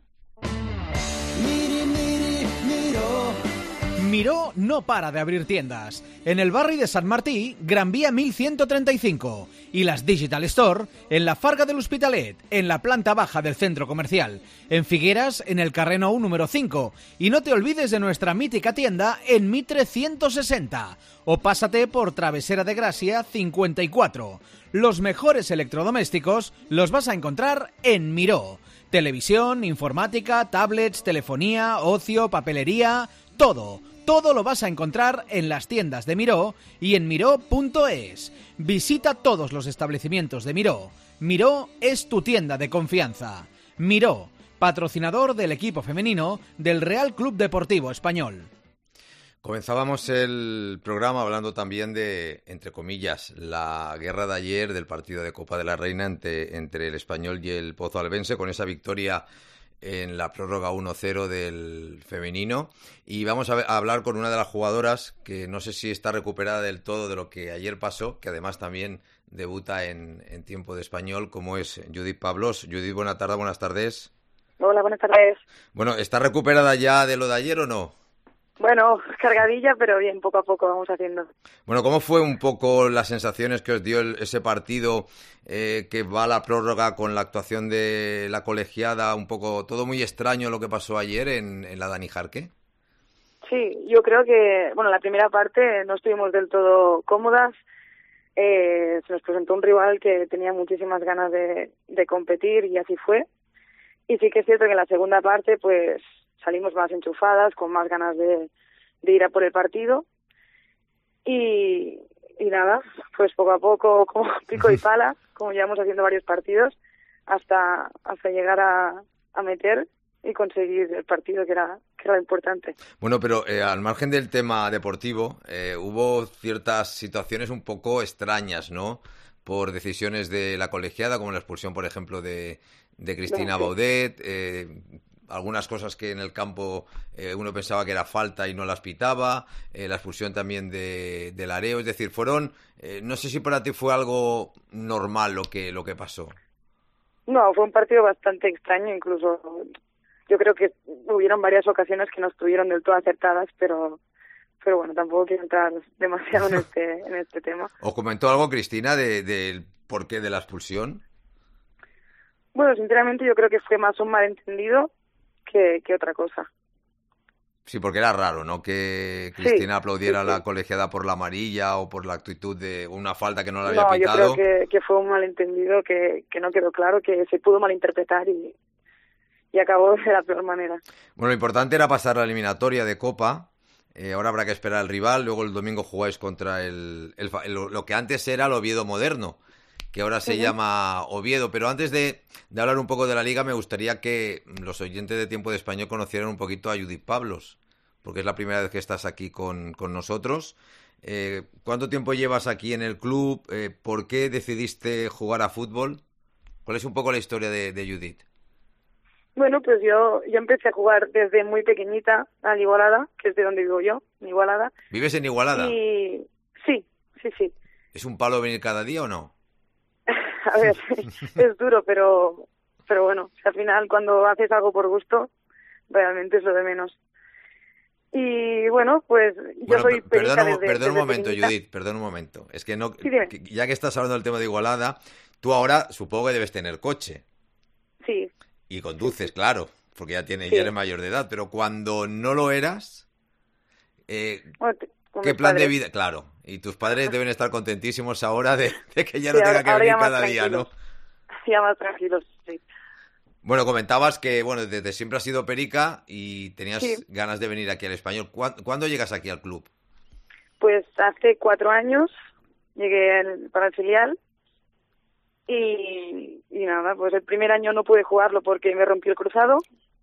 Miró no para de abrir tiendas. En el barri de Sant Martí, Gran Vía mil ciento treinta y cinco. Y las Digital Store en la Farga de l'Hospitalet, en la planta baja del centro comercial. En Figueras, en el Carrer Nou número cinco. Y no te olvides de nuestra mítica tienda en Mitre ciento sesenta. O pásate por Travesera de Gracia cincuenta y cuatro. Los mejores electrodomésticos los vas a encontrar en Miró. Televisión, informática, tablets, telefonía, ocio, papelería, todo. Todo lo vas a encontrar en las tiendas de Miró y en miró punto es. Visita todos los establecimientos de Miró. Miró es tu tienda de confianza. Miró, patrocinador del equipo femenino del Real Club Deportivo Español. Comenzábamos el programa hablando también de, entre comillas, la guerra de ayer del partido de Copa de la Reina entre, entre el Español y el Pozo Albense, con esa victoria en la prórroga uno cero del femenino. Y vamos a, ver, a hablar con una de las jugadoras que no sé si está recuperada del todo de lo que ayer pasó, que además también debuta en, en tiempo de Español, como es Judith Pablos. Judith, buenas tardes, buenas tardes. Hola, buenas tardes. Bueno, ¿está recuperada ya de lo de ayer o no? Bueno, cargadilla, pero bien, poco a poco vamos haciendo. Bueno, ¿cómo fue un poco las sensaciones que os dio el, ese partido eh, que va a la prórroga con la actuación de la colegiada? Un poco, todo muy extraño lo que pasó ayer en, en la Dani Jarque. Sí, yo creo que, bueno, la primera parte no estuvimos del todo cómodas. eh, se nos presentó un rival que tenía muchísimas ganas de, de competir y así fue. Y sí que es cierto que en la segunda parte pues salimos más enchufadas, con más ganas de, de ir a por el partido. Y, y nada, pues poco a poco, como pico y pala, como llevamos haciendo varios partidos, hasta hasta llegar a, a meter y conseguir el partido, que era que era lo importante. Bueno, pero eh, al margen del tema deportivo, eh, hubo ciertas situaciones un poco extrañas, ¿no? Por decisiones de la colegiada, como la expulsión, por ejemplo, de, de Cristina Sí. Baudet, eh, algunas cosas que en el campo eh, uno pensaba que era falta y no las pitaba, eh, la expulsión también de, de Lareo, es decir, fueron, eh, no sé si para ti fue algo normal lo que, lo que pasó. No, fue un partido bastante extraño, incluso yo creo que hubieron varias ocasiones que no estuvieron del todo acertadas, pero pero bueno, tampoco quiero entrar demasiado en este en este tema. ¿Os comentó algo, Cristina, de, del porqué de la expulsión? Bueno, sinceramente yo creo que fue más un malentendido que, que otra cosa. Sí, porque era raro, ¿no? Que Sí, Cristina aplaudiera sí, a sí. la colegiada por la amarilla o por la actitud de una falta que no la había No, yo pitado. creo que, que fue un malentendido que, que no quedó claro, que se pudo malinterpretar y, y acabó de la peor manera. Bueno, lo importante era pasar la eliminatoria de Copa. Eh, ahora habrá que esperar al rival. Luego el domingo jugáis contra el, el, el- lo que antes era el Oviedo moderno, que ahora se Ujú. llama Oviedo. Pero antes de, de hablar un poco de la liga, me gustaría que los oyentes de Tiempo de Español conocieran un poquito a Judith Pablos, porque es la primera vez que estás aquí con, con nosotros. Eh, ¿Cuánto tiempo llevas aquí en el club? Eh, ¿Por qué decidiste jugar a fútbol? ¿Cuál es un poco la historia de, de Judith? Bueno, pues yo, yo empecé a jugar desde muy pequeñita al Igualada, que es de donde vivo yo, en Igualada. ¿Vives en Igualada? Y sí, sí, sí. ¿Es un palo venir cada día o no? A ver, es duro, pero pero bueno, al final cuando haces algo por gusto, realmente es lo de menos. Y bueno, pues yo Bueno, soy per- perica perdón, un, desde, perdón un desde momento, pequeñita. Judith, perdón un momento. Es que no, Sí, dime. que- ya que estás hablando del tema de Igualada, tú ahora supongo que debes tener coche Sí, y conduces, claro, porque ya tienes, Sí. ya eres mayor de edad, pero cuando no lo eras, eh, bueno, te- con ¿qué mis plan de padres. vida? Claro, y tus padres deben estar contentísimos ahora de, de que ya Sí, no tenga ahora- que ahora venir ya más cada día, ¿no? tranquilos. Ya más tranquilos, sí. Bueno, comentabas que, bueno, desde siempre has sido perica y tenías Sí. ganas de venir aquí al Español. ¿Cuán- ¿Cuándo llegas aquí al club? Pues hace cuatro años llegué al- para el filial y, y nada, pues el primer año no pude jugarlo porque me rompió el cruzado.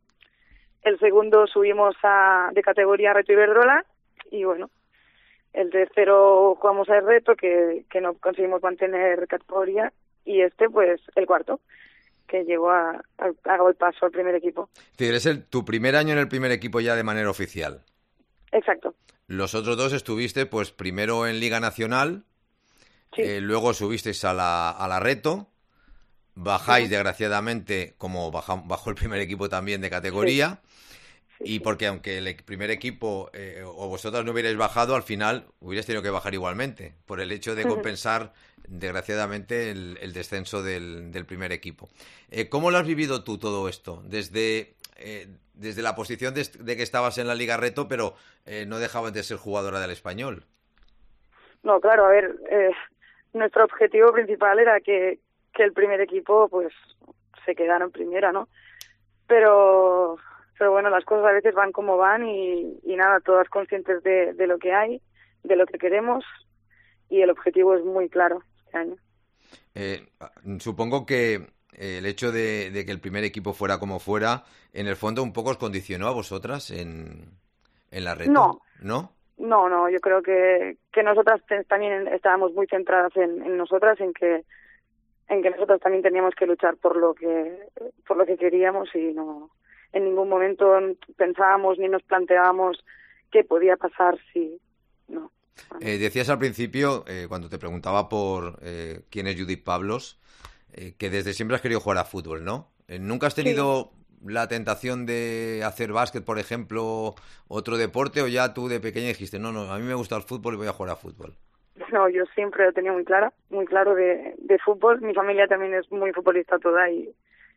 El segundo subimos a, de categoría a Reto Iberdrola y bueno, el tercero jugamos al Reto que, que no conseguimos mantener categoría y este pues el cuarto que llegó a, a, hago el paso al primer equipo. Es decir, es el, tu primer año en el primer equipo ya de manera oficial. Exacto. Los otros dos estuviste, pues, primero en Liga Nacional, Sí. eh, luego subisteis a la, a la Reto, bajáis, Ujú. desgraciadamente, como baja- bajó el primer equipo también de categoría, Sí, y sí. porque aunque el e- primer equipo eh, o vosotras no hubierais bajado, al final hubierais tenido que bajar igualmente, por el hecho de Ujú. compensar, desgraciadamente, el, el descenso del, del primer equipo. Eh, ¿Cómo lo has vivido tú todo esto? Desde, eh, desde la posición de, de que estabas en la Liga Reto, pero eh, no dejabas de ser jugadora del Español. No, claro, a ver, eh, nuestro objetivo principal era que, que el primer equipo pues se quedara en primera, ¿no? Pero pero bueno, las cosas a veces van como van y, y nada, todas conscientes de, de lo que hay, de lo que queremos y el objetivo es muy claro este año. Eh, supongo que eh, el hecho de, de que el primer equipo fuera como fuera, en el fondo un poco os condicionó a vosotras en, en la Reto, No. ¿no? No, no, yo creo que, que nosotras te- también estábamos muy centradas en, en nosotras, en que en que nosotros también teníamos que luchar por lo que por lo que queríamos y no en ningún momento pensábamos ni nos planteábamos qué podía pasar si no. Eh, decías al principio, eh, cuando te preguntaba por eh, quién es Judith Pablos, eh, que desde siempre has querido jugar a fútbol, ¿no? Eh, ¿Nunca has tenido la tentación de hacer básquet, por ejemplo, otro deporte, o ya tú de pequeña dijiste, no, no, a mí me gusta el fútbol y voy a jugar a fútbol? No, yo siempre lo tenía muy clara, muy claro de, de fútbol. Mi familia también es muy futbolista toda y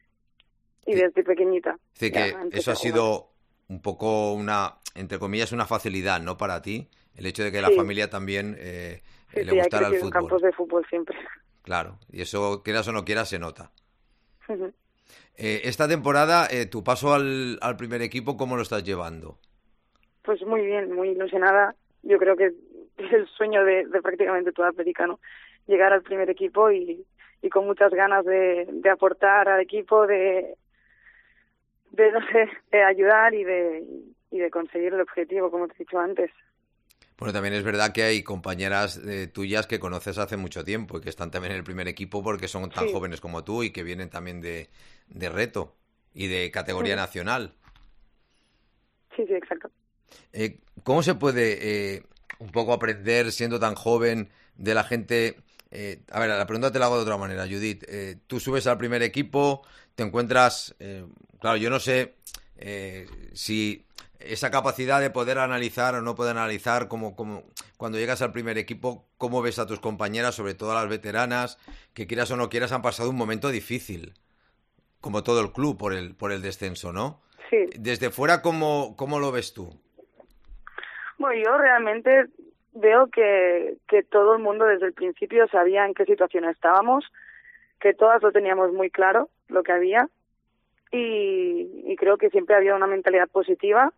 y Sí. desde pequeñita. Es decir, ya que empecé eso ha a jugar. sido un poco una, entre comillas, una facilidad, ¿no? Para ti, el hecho de que la Sí. familia también eh, Sí, le sí, hay gustara el crecido en fútbol. campos de fútbol siempre. Claro, y eso, quieras o no quieras, se nota. Ujú. Eh, esta temporada, eh, tu paso al, al primer equipo, ¿cómo lo estás llevando? Pues muy bien, muy ilusionada. Yo creo que es el sueño de, de prácticamente todo atleticano, llegar al primer equipo y, y con muchas ganas de, de aportar al equipo, de, de, no sé, de ayudar y de, y de conseguir el objetivo, como te he dicho antes. Bueno, también es verdad que hay compañeras eh, tuyas que conoces hace mucho tiempo y que están también en el primer equipo porque son tan Sí. jóvenes como tú y que vienen también de, de reto y de categoría Sí. nacional. Sí, sí, exacto. Eh, ¿Cómo se puede eh, un poco aprender siendo tan joven de la gente? Eh, a ver, la pregunta te la hago de otra manera, Judith. Eh, tú subes al primer equipo, te encuentras, eh, claro, yo no sé eh, si esa capacidad de poder analizar o no poder analizar, como, como cuando llegas al primer equipo, cómo ves a tus compañeras, sobre todo a las veteranas, que quieras o no quieras han pasado un momento difícil, como todo el club por el por el descenso, ¿no? Sí. Desde fuera, ¿cómo, cómo lo ves tú? Bueno, yo realmente veo que, que todo el mundo desde el principio sabía en qué situación estábamos, que todas lo teníamos muy claro, lo que había, y, y creo que siempre había una mentalidad positiva.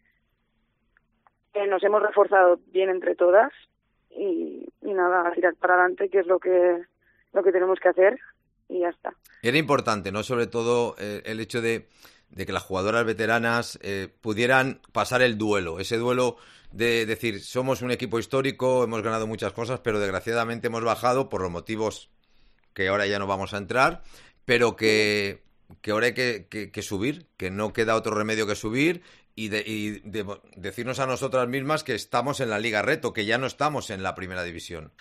Eh, nos hemos reforzado bien entre todas y, y nada, a tirar para adelante, que es lo que lo que tenemos que hacer, y ya está. Era importante, ¿no? Sobre todo eh, el hecho de, de que las jugadoras veteranas eh, pudieran pasar el duelo, ese duelo de decir, somos un equipo histórico, hemos ganado muchas cosas, pero desgraciadamente hemos bajado por los motivos que ahora ya no vamos a entrar, pero que, que ahora hay que, que, que subir, que no queda otro remedio que subir y, de, y de, decirnos a nosotras mismas que estamos en la Liga Reto, que ya no estamos en la primera división.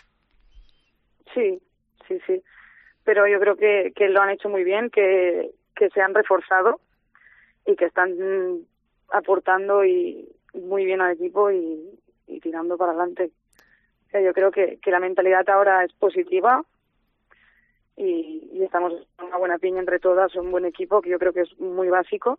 Sí, sí, sí. Pero yo creo que, que lo han hecho muy bien, que, que se han reforzado y que están mm, aportando y muy bien al equipo y, y tirando para adelante. O sea, yo creo que, que la mentalidad ahora es positiva y, y estamos en una buena piña entre todas, un buen equipo que yo creo que es muy básico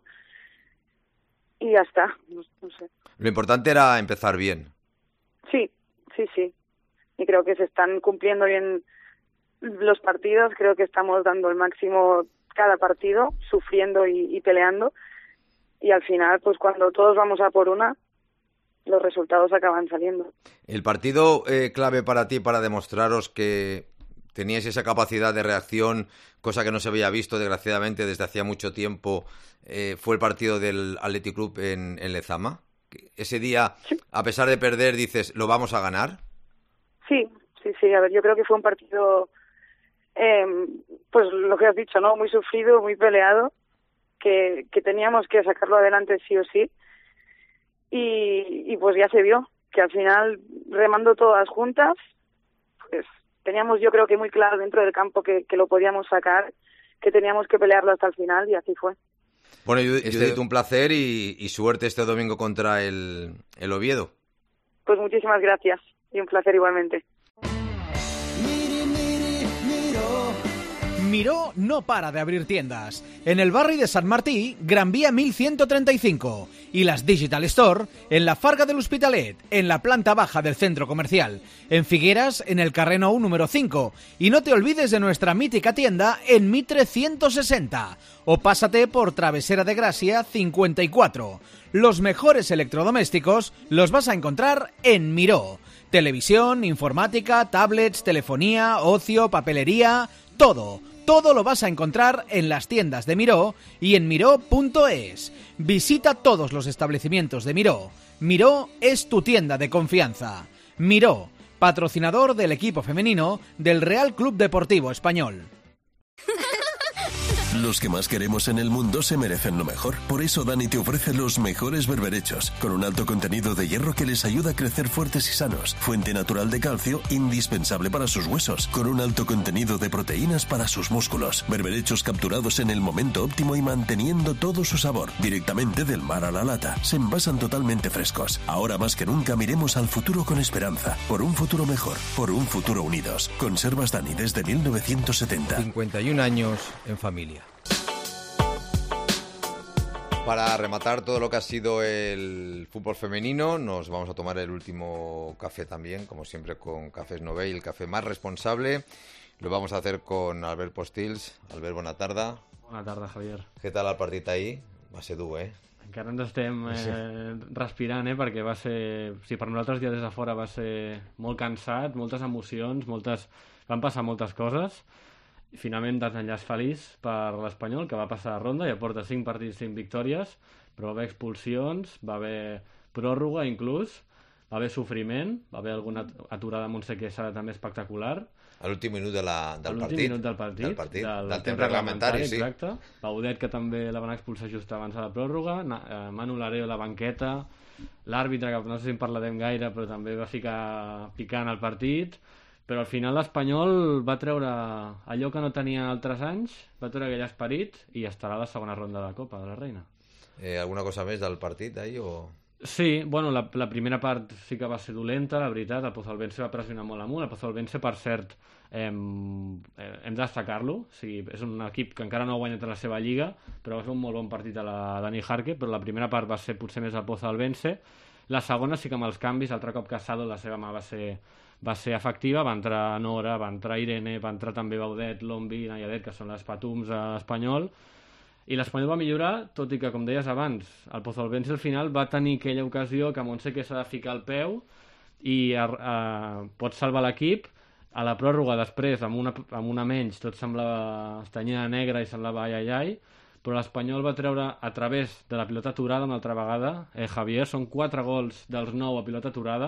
y ya está, no, no sé. Lo importante era empezar bien. Sí, sí, sí. Y creo que se están cumpliendo bien los partidos, creo que estamos dando el máximo cada partido, sufriendo y, y peleando. Y al final, pues cuando todos vamos a por una, los resultados acaban saliendo. El partido eh, clave para ti, para demostraros que teníais esa capacidad de reacción, cosa que no se había visto, desgraciadamente, desde hacía mucho tiempo, eh, fue el partido del Athletic Club en, en Lezama. Ese día, Sí. a pesar de perder, dices, ¿lo vamos a ganar? Sí, sí, sí. A ver, yo creo que fue un partido, eh, pues lo que has dicho, ¿no? Muy sufrido, muy peleado, que, que teníamos que sacarlo adelante sí o sí. Y, y pues ya se vio que al final, remando todas juntas, pues teníamos yo creo que muy claro dentro del campo que, que lo podíamos sacar, que teníamos que pelearlo hasta el final y así fue. Bueno, Judith, este... un placer y, y suerte este domingo contra el, el Oviedo. Pues muchísimas gracias y un placer igualmente. Miró no para de abrir tiendas. En el barri de Sant Martí, Gran Vía mil ciento treinta y cinco. Y las Digital Store en la Farga del Hospitalet, en la planta baja del centro comercial. En Figueras, en el carrer Nou número cinco. Y no te olvides de nuestra mítica tienda en Mitre ciento sesenta. O pásate por Travesera de Gracia cincuenta y cuatro. Los mejores electrodomésticos los vas a encontrar en Miró. Televisión, informática, tablets, telefonía, ocio, papelería, todo. Todo lo vas a encontrar en las tiendas de Miró y en miró punto es. Visita todos los establecimientos de Miró. Miró es tu tienda de confianza. Miró, patrocinador del equipo femenino del Real Club Deportivo Español. Los que más queremos en el mundo se merecen lo mejor. Por eso Dani te ofrece los mejores berberechos, con un alto contenido de hierro que les ayuda a crecer fuertes y sanos. Fuente natural de calcio, indispensable para sus huesos, con un alto contenido de proteínas para sus músculos. Berberechos capturados en el momento óptimo y manteniendo todo su sabor. Directamente del mar a la lata. Se envasan totalmente frescos. Ahora más que nunca miremos al futuro con esperanza. Por un futuro mejor. Por un futuro unidos. Conservas Dani desde mil novecientos setenta. cincuenta y un años en familia. Para rematar todo lo que ha sido el fútbol femenino, nos vamos a tomar el último café también, como siempre con Cafés Novell, el café más responsable. Lo vamos a hacer con Albert Postils. Albert, bona tarda. Bona tarda, Javier. Què tal el partit ahir? Va ser dur, eh? Encara ens estem eh, sí. respirant, eh? Perquè va ser... Sí, per nosaltres ja des de fora va ser molt cansat, moltes emocions, moltes... van passar moltes coses. I finalment desenllaç feliç per l'Espanyol, que va passar a ronda, ja porta cinc partits, cinc victòries, però va haver expulsions, va haver pròrroga inclús, va haver sofriment, va haver alguna aturada amb Montse Quesada també espectacular. A l'últim minut de la, del, partit, minut del partit, del partit, del, del temps reglamentari, sí. Exacte. Baudet, que també la van expulsar just abans de la pròrroga, Manu Lareo a la banqueta, l'àrbitre, que no sé si en parlarem gaire, però també va ficar picant al partit. Però al final l'Espanyol va treure allò que no tenia altres anys, va treure aquell esperit i estarà a la segona ronda de la Copa de la Reina. Eh, alguna cosa més del partit d'ahir? O... Sí, bueno, la, la primera part sí que va ser dolenta, la veritat. El Pozalbense va pressionar molt amunt. El Pozalbense, per cert, eh, hem de destacar-lo. O sigui, és un equip que encara no ha guanyat a la seva lliga, però va fer un molt bon partit a la Dani Jarque, però la primera part va ser potser més el Pozalbense. La segona sí que amb els canvis, altre cop Casado, la seva mà va ser... va ser efectiva, va entrar Nora, va entrar Irene, va entrar també Baudet, Lombi i Nayadet, que són les patums a l'Espanyol, i l'Espanyol va millorar, tot i que, com deies abans, el Pozalbense al final va tenir aquella ocasió que Montse que s'ha de ficar el peu i a, a, pot salvar l'equip. A la pròrroga després, amb una, amb una menys, tot semblava estanyida negra i semblava ai ai ai, però l'Espanyol va treure a través de la pilota aturada una altra vegada. Eh, Javier, són quatre gols dels nou a pilota aturada,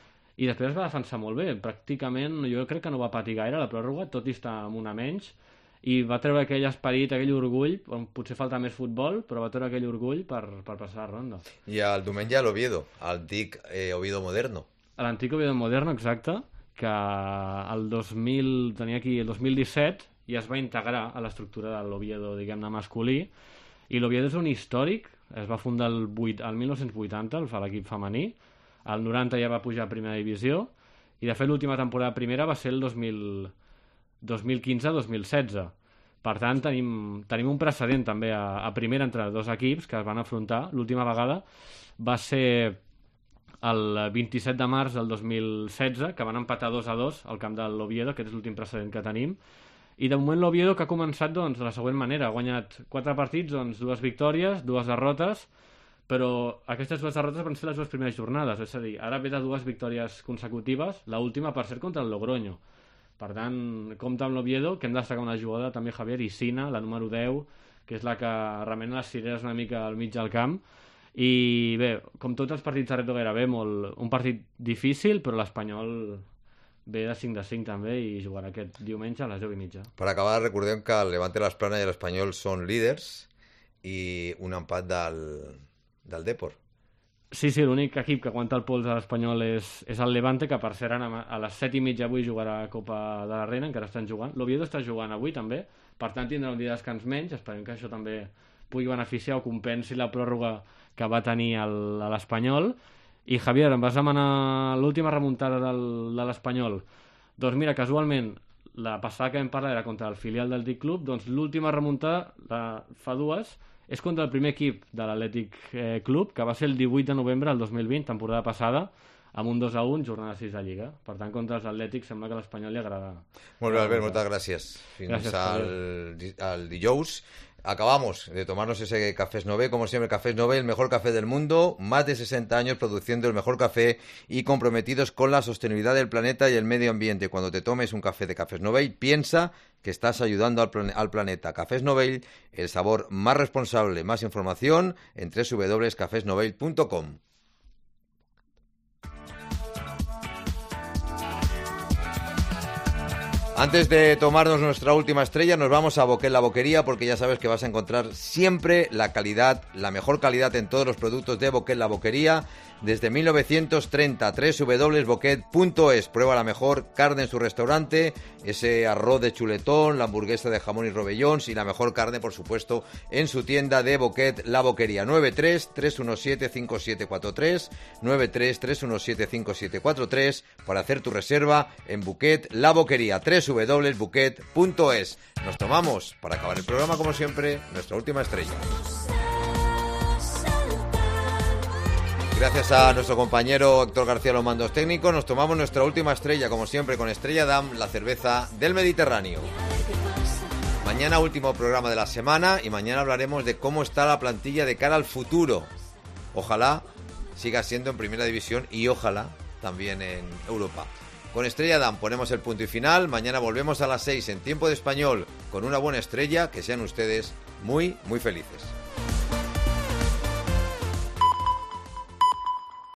i després va defensar molt bé, pràcticament jo crec que no va patir gaire la pròrroga, tot i estar amb una menys, i va treure aquell esperit, aquell orgull, on potser falta més futbol, però va treure aquell orgull per, per passar la ronda. I el diumenge a l'Oviedo, l'antic eh, Oviedo Moderno. L'antic Oviedo Moderno, exacte, que el dos mil, tenia aquí el dos mil disset, i es va integrar a l'estructura de l'Oviedo, diguem-ne, masculí, i l'Oviedo és un històric, es va fundar el, vuit, el mil nou-cents vuitanta, el fa l'equip femení, el noranta ja va pujar a primera divisió, i de fet l'última temporada primera va ser el dos mil quinze dos mil setze. Per tant, tenim, tenim un precedent també a, a primera entre dos equips que es van afrontar. L'última vegada va ser el vint-i-set de març del dos mil setze, que van empatar dos a dos al camp de l'Oviedo, aquest és l'últim precedent que tenim. I de moment l'Oviedo, que ha començat doncs, de la següent manera. Ha guanyat quatre partits, doncs, dues victòries, dues derrotes, però aquestes dues derrotes van ser les dues primeres jornades, és a dir, ara ve de dues victòries consecutives, l'última per ser contra el Logroño. Per tant, compta amb l'Oviedo, que hem de destacar una jugada també, Javier, Isina, la número deu, que és la que remena les cireres una mica al mig del camp. I bé, com tots els partits de Reto gairebé, molt, un partit difícil, però l'Espanyol ve de cinc de cinc també i jugarà aquest diumenge a les deu i mitja. Per acabar, recordem que el Levante, les Planes i l'Espanyol són líders i un empat del... del Depor. Sí, sí, l'únic equip que aguanta el pols a l'Espanyol és, és el Levante, que per cert a les set i mitja avui jugarà a Copa de la Reina, encara estan jugant. L'Oviedo està jugant avui també, per tant tindrà un dia de descans menys, esperem que això també pugui beneficiar o compensi la pròrroga que va tenir el, a l'Espanyol. I Javier, em vas demanar l'última remuntada del, de l'Espanyol. Doncs mira, casualment, la passada que vam parlar era contra el filial del D I C Club, doncs l'última remuntada, la, fa dues, és contra el primer equip de l'Atlètic eh, Club, que va ser el divuit de novembre del dos mil vint, temporada passada, amb un dos a un, jornada sis de Lliga. Per tant, contra els Atlètics sembla que a l'Espanyol li agrada. Molt bé, Albert, moltes gràcies. Fins gràcies, al, al dijous. Acabamos de tomarnos ese Cafés Novell, como siempre, Cafés Novell, el mejor café del mundo, más de sesenta años produciendo el mejor café y comprometidos con la sostenibilidad del planeta y el medio ambiente. Cuando te tomes un café de Cafés Novell, piensa que estás ayudando al, plan- al planeta. Cafés Novell, el sabor más responsable. Más información en doble u doble u doble u punto cafés novell punto com. Antes de tomarnos nuestra última estrella, nos vamos a Boquet La Boquería, porque ya sabes que vas a encontrar siempre la calidad, la mejor calidad en todos los productos de Boquet La Boquería. Desde mil novecientos treinta, doble u doble u doble u punto boquet punto es. Prueba la mejor carne en su restaurante, ese arroz de chuletón, la hamburguesa de jamón y rovellons y la mejor carne, por supuesto, en su tienda de Boquet La Boquería. nueve tres, tres uno siete, cinco siete cuatro tres, nueve tres, tres uno siete, cinco siete cuatro tres para hacer tu reserva en Boquet La Boquería, doble u doble u doble u punto boquet punto es. Nos tomamos, para acabar el programa, como siempre, nuestra última estrella. Gracias a nuestro compañero Héctor García, los mandos técnicos. Nos tomamos nuestra última estrella, como siempre, con Estrella Damm, la cerveza del Mediterráneo. Mañana último programa de la semana y mañana hablaremos de cómo está la plantilla de cara al futuro. Ojalá siga siendo en Primera División y ojalá también en Europa. Con Estrella Damm ponemos el punto y final. Mañana volvemos a las seis en Tiempo de Español con una buena estrella. Que sean ustedes muy, muy felices.